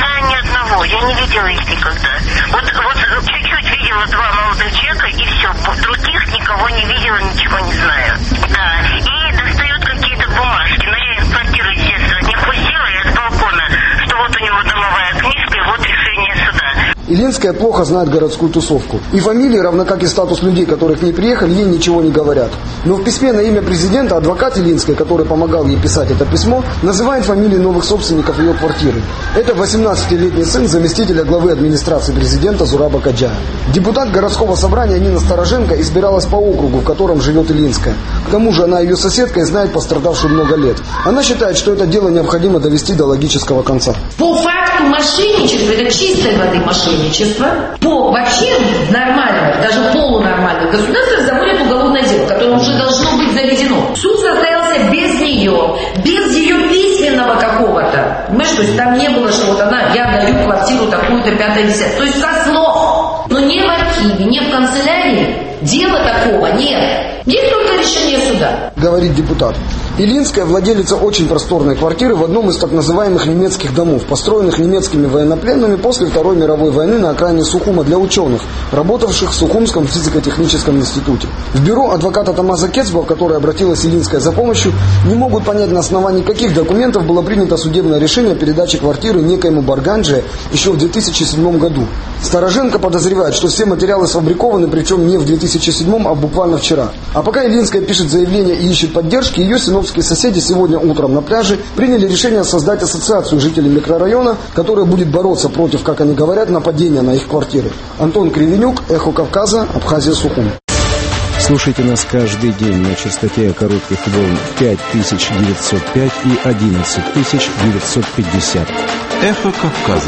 никого. Я не видела их никогда. Вот чуть-чуть видела 2 молодых человека, и все. Других никого не видела, ничего не знаю. Да. И достают какие-то бумажки. Но я из квартиры, естественно, не впустила. Я с балкона, что вот у него домовая книжка, и вот решение суда. Илинская плохо знает городскую тусовку. И фамилии, равно как и статус людей, которые к ней приехали, ей ничего не говорят. Но в письме на имя президента адвокат Илинской, который помогал ей писать это письмо, называет фамилии новых собственников ее квартиры. Это 18-летний сын заместителя главы администрации президента Зураба Каджая. Депутат городского собрания Нина Староженко избиралась по округу, в котором живет Илинская. К тому же она ее соседка и знает пострадавшую много лет. Она считает, что это дело необходимо довести до логического конца. По факту мошенничества, это чистой воды мошенничество. По вообще нормальных, даже полунормальных государствах заводят уголовное дело, которое уже должно быть заведено. Суд состоялся без нее, без ее письменного какого-то. Понимаешь, то есть там не было, что вот она, я даю квартиру такую-то, 5-10. То есть со слов. Но не в архиве, не в канцелярии. Дела такого нет. Есть только решение суда. Говорит депутат. Илинская владелица очень просторной квартиры в одном из так называемых немецких домов, построенных немецкими военнопленными после Второй мировой войны на окраине Сухума для ученых, работавших в Сухумском физико-техническом институте. В бюро адвоката Тамаза Кецба, в которое обратилась Илинская за помощью, не могут понять, на основании каких документов было принято судебное решение о передаче квартиры некоему Барганже еще в 2007 году. Староженко подозревает, что все материалы сфабрикованы, причем не в 2007, а буквально вчера. А пока Илинская пишет заявление и ищет поддержки, ее синовские соседи сегодня утром на пляже приняли решение создать ассоциацию жителей микрорайона, которая будет бороться против, как они говорят, нападения на их квартиры. Антон Кривенюк, Эхо Кавказа, Абхазия, Сухум. Слушайте нас каждый день на частоте коротких волн 5905 и 11950. Эхо Кавказа.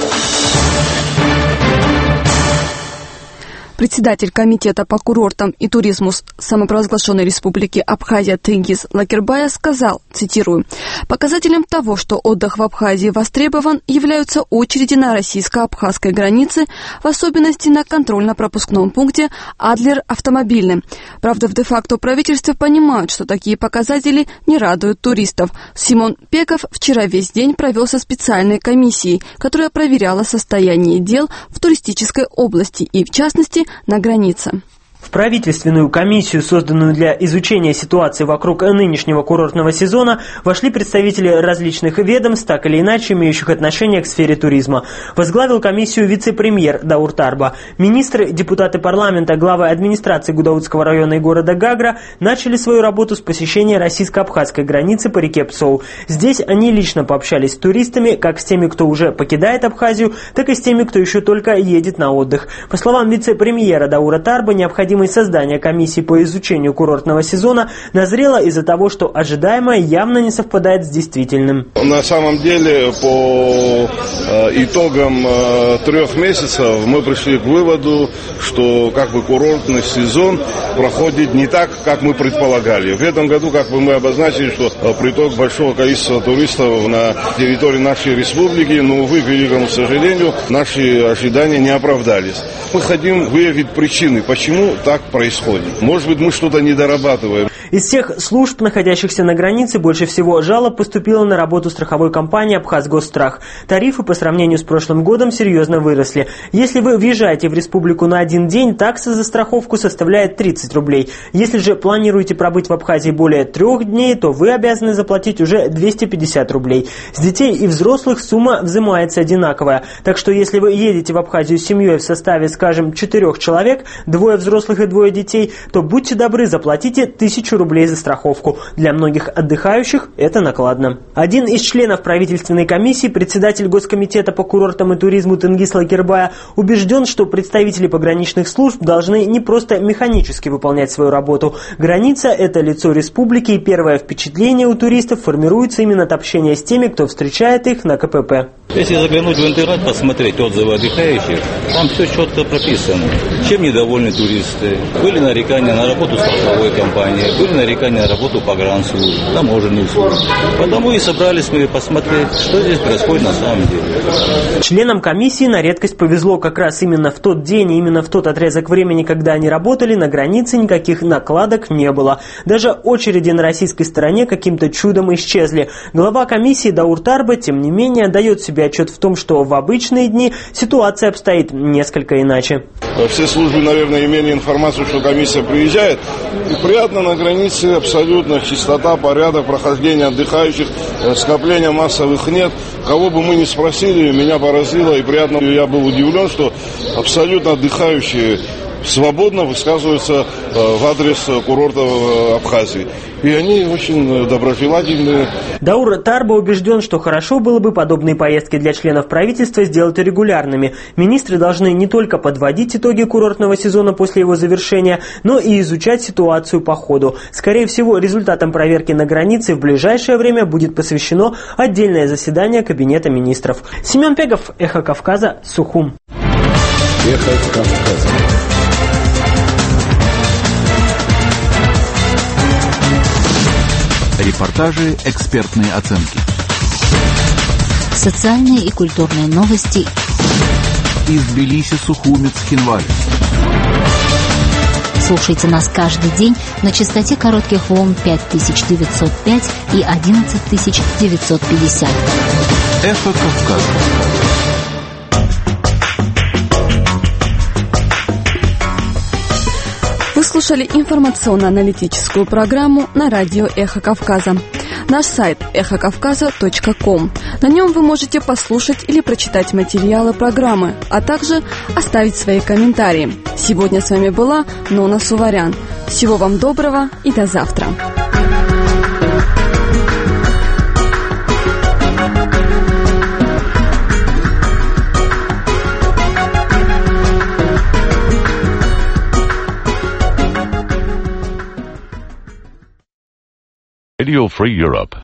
Председатель комитета по курортам и туризму самопровозглашенной республики Абхазия Тенгиз Лакербая сказал, цитирую, «Показателем того, что отдых в Абхазии востребован, являются очереди на российско-абхазской границе, в особенности на контрольно-пропускном пункте Адлер-Автомобильный. Правда, в де-факто правительстве понимают, что такие показатели не радуют туристов. Симон Пеков вчера весь день провел со специальной комиссией, которая проверяла состояние дел в туристической области и, в частности, на границе». В правительственную комиссию, созданную для изучения ситуации вокруг нынешнего курортного сезона, вошли представители различных ведомств, так или иначе имеющих отношение к сфере туризма. Возглавил комиссию вице-премьер Даур Тарба. Министры, депутаты парламента, главы администрации Гудаутского района и города Гагра начали свою работу с посещения российско-абхазской границы по реке Псоу. Здесь они лично пообщались с туристами, как с теми, кто уже покидает Абхазию, так и с теми, кто еще только едет на отдых. По словам вице-премьера Даура Тарба, необходимость создания комиссии по изучению курортного сезона назрела из-за того, что ожидаемое явно не совпадает с действительным. На самом деле, по итогам 3 месяцев мы пришли к выводу, что курортный сезон проходит не так, как мы предполагали. В этом году мы обозначили, что приток большого количества туристов на территории нашей республики, но, увы, к великому сожалению, наши ожидания не оправдались. Мы хотим выявить причины, почему так происходит. Может быть, мы что-то недорабатываем. Из всех служб, находящихся на границе, больше всего жалоб поступило на работу страховой компании «Абхазгосстрах». Тарифы по сравнению с прошлым годом серьезно выросли. Если вы въезжаете в республику на 1 день, такса за страховку составляет 30 рублей. Если же планируете пробыть в Абхазии более 3 дней, то вы обязаны заплатить уже 250 рублей. С детей и взрослых сумма взимается одинаковая. Так что если вы едете в Абхазию с семьей в составе, скажем, 4 человек, 2 взрослых и 2 детей, то будьте добры, заплатите 1000 рублей за страховку. Для многих отдыхающих это накладно. Один из членов правительственной комиссии, председатель Госкомитета по курортам и туризму Тенгиз Лакербая, убежден, что представители пограничных служб должны не просто механически выполнять свою работу. Граница – это лицо республики, и первое впечатление у туристов формируется именно от общения с теми, кто встречает их на КПП. Если заглянуть в интернет, посмотреть отзывы отдыхающих, там все четко прописано. Чем недовольны туристы? Были нарекания на работу страховой компании, Были нарекания на работу погранслужбы, таможенную службу. Потому и собрались мы посмотреть, что здесь происходит на самом деле. Членам комиссии на редкость повезло. Как раз именно в тот день и именно в тот отрезок времени, когда они работали, на границе никаких накладок не было. Даже очереди на российской стороне каким-то чудом исчезли. Глава комиссии Даур Тарба, тем не менее, дает себе отчет в том, что в обычные дни ситуация обстоит несколько иначе. Все службы, наверное, имели информацию, что комиссия приезжает. И приятно на границе абсолютно чистота, порядок, прохождение отдыхающих, скопления массовых нет. Кого бы мы ни спросили, меня поразило и приятно. Я был удивлен, что абсолютно отдыхающие свободно высказываются в адрес курортов Абхазии. И они очень доброжелательные. Даур Тарба убежден, что хорошо было бы подобные поездки для членов правительства сделать регулярными. Министры должны не только подводить итоги курортного сезона после его завершения, но и изучать ситуацию по ходу. Скорее всего, результатам проверки на границе в ближайшее время будет посвящено отдельное заседание Кабинета министров. Семен Пегов, Эхо Кавказа, Сухум. Эхо Кавказа. Репортажи, экспертные оценки. Социальные и культурные новости. Из Тбилиси, Сухумец, Хинвали. Слушайте нас каждый день на частоте коротких волн 5905 и 11950. Эхо Кавказа. Вы слушали информационно-аналитическую программу на радио «Эхо Кавказа». Наш сайт эхокавказа.ком. На нем вы можете послушать или прочитать материалы программы, а также оставить свои комментарии. Сегодня с вами была Нона Суварян. Всего вам доброго и до завтра. Radio Free Europe